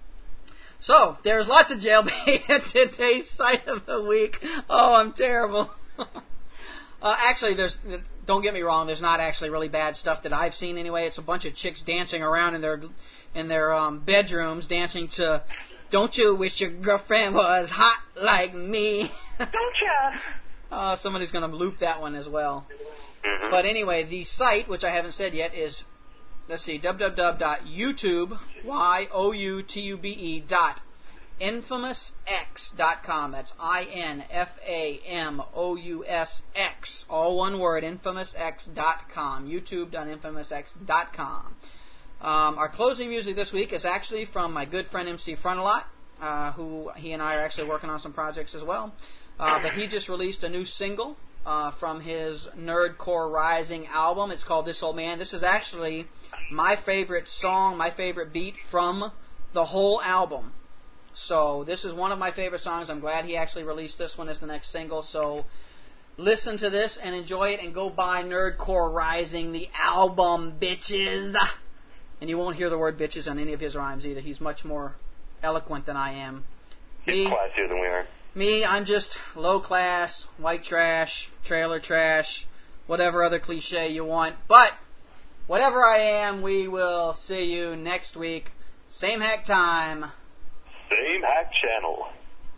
So, there's lots of jailbait at today's site of the week. Oh, I'm terrible. uh, actually, there's, don't get me wrong, there's not actually really bad stuff that I've seen anyway. It's a bunch of chicks dancing around in their in their um, bedrooms, dancing to "Don't You Wish Your Girlfriend Was Hot Like Me." Don't ya? uh, somebody's going to loop that one as well. Mm-hmm. But anyway, the site, which I haven't said yet, is, let's see, w w w dot youtube, Y O U T U B E, dot infamous x dot com. That's I N F A M O U S X, all one word, infamous x dot com, youtube dot infamous x dot com. Um, our closing music this week is actually from my good friend M C Frontalot, uh, who he and I are actually working on some projects as well. Uh, but he just released a new single uh, from his Nerdcore Rising album. It's called This Old Man. This is actually my favorite song, my favorite beat from the whole album. So this is one of my favorite songs. I'm glad he actually released this one as the next single. So listen to this and enjoy it, and go buy Nerdcore Rising, the album, bitches. And you won't hear the word bitches on any of his rhymes either. He's much more eloquent than I am. He's classier than we are. Me, I'm just low class, white trash, trailer trash, whatever other cliche you want. But whatever I am, we will see you next week. Same hack time. Same hack channel.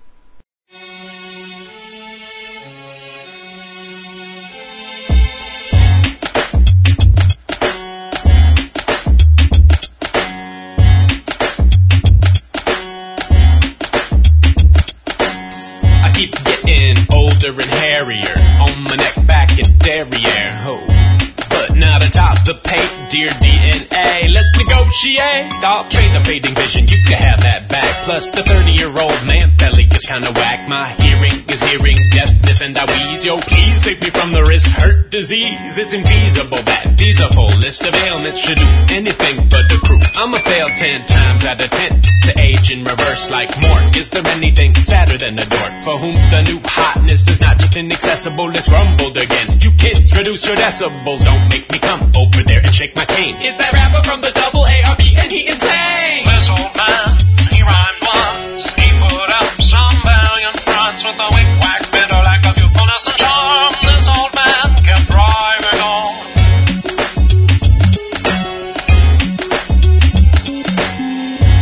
I keep getting older and hairier, on my neck, back, and derriere, ho. But not atop the paint, dear D N A. Let's negotiate. I'll trade the fading vision, you can have that back. Plus the thirty-year-old man belly is kinda whack. My hearing is hearing deafness and I wheeze. Yo, please save me from the wrist hurt disease. It's infeasible that these a full list of ailments should do anything but the crew. I'ma fail ten times out of ten to age in reverse like Mort. Is there anything sadder than a dork for whom the new hotness is not just inaccessible, it's rumbled against? You kids, reduce your decibels, don't make me come over there and shake my cane. Is that rapper from the double A R B and he insane? This old man, he rhymed once. He put up some valiant fronts with a wick-wack bitter like a youthfulness and charm. This old man kept driving on.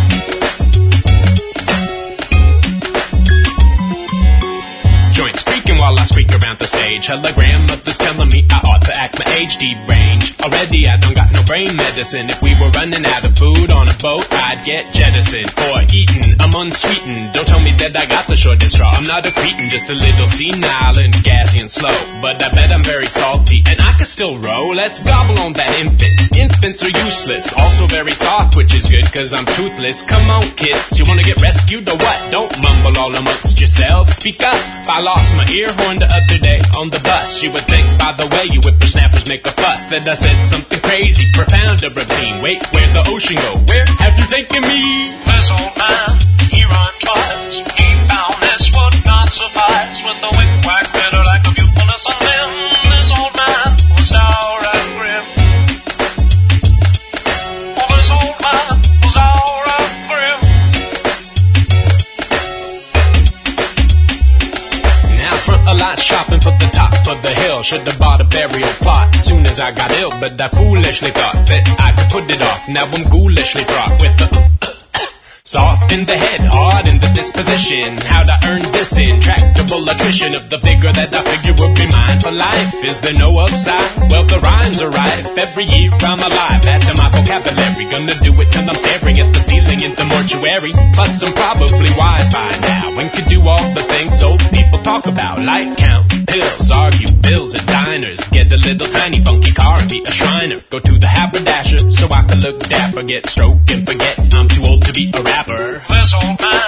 Joint speaking squeaking while I squeak around the stage. Hella grandmother's telling me I ought to act my age deranged. Already I don't got no brain medicine. If we were running out of food on a boat, I'd get jettisoned or eaten. I'm unsweetened. Don't tell me that I got the shortest straw. I'm not a cretin, just a little senile and gassy and slow. But I bet I'm very salty and I can still roll. Let's gobble on that infant. Infants are useless, also very soft, which is good cause I'm toothless. Come on kids, you wanna get rescued or what? Don't mumble all amongst yourselves. Speak up. I lost my ear horn the other day on the bus. You would think by the way you whippersnappers make a fuss that I said something crazy, profound or obscene. Wait, where'd the ocean go? Where have you taken me? This old man, he rhymed twice. He found this would not suffice with the wick-wack bitter like a viewfulness on him. This old man was dour and grim. Oh, this old man was dour and grim. Now front a lot shopping for the top of the hill. Should've bought a burial plot as soon as I got ill, but I foolishly thought that I could put it off. Now I'm ghoulishly fraught with the soft in the head, hard in the disposition. How'd I earn this intractable attrition of the figure that I figure would be mine for life? Is there no upside? Well, the rhymes are rife. Every year I'm alive. Add to my vocabulary. Gonna do it till I'm staring at the ceiling in the mortuary. Plus I'm probably wise by now and could do all the things old people talk about, like count pills, argue bills at diners, get a little tiny funky car and be a Shriner. Go to the haberdasher so I can look dapper, get stroke and forget I'm too old to be a rapper. This old man,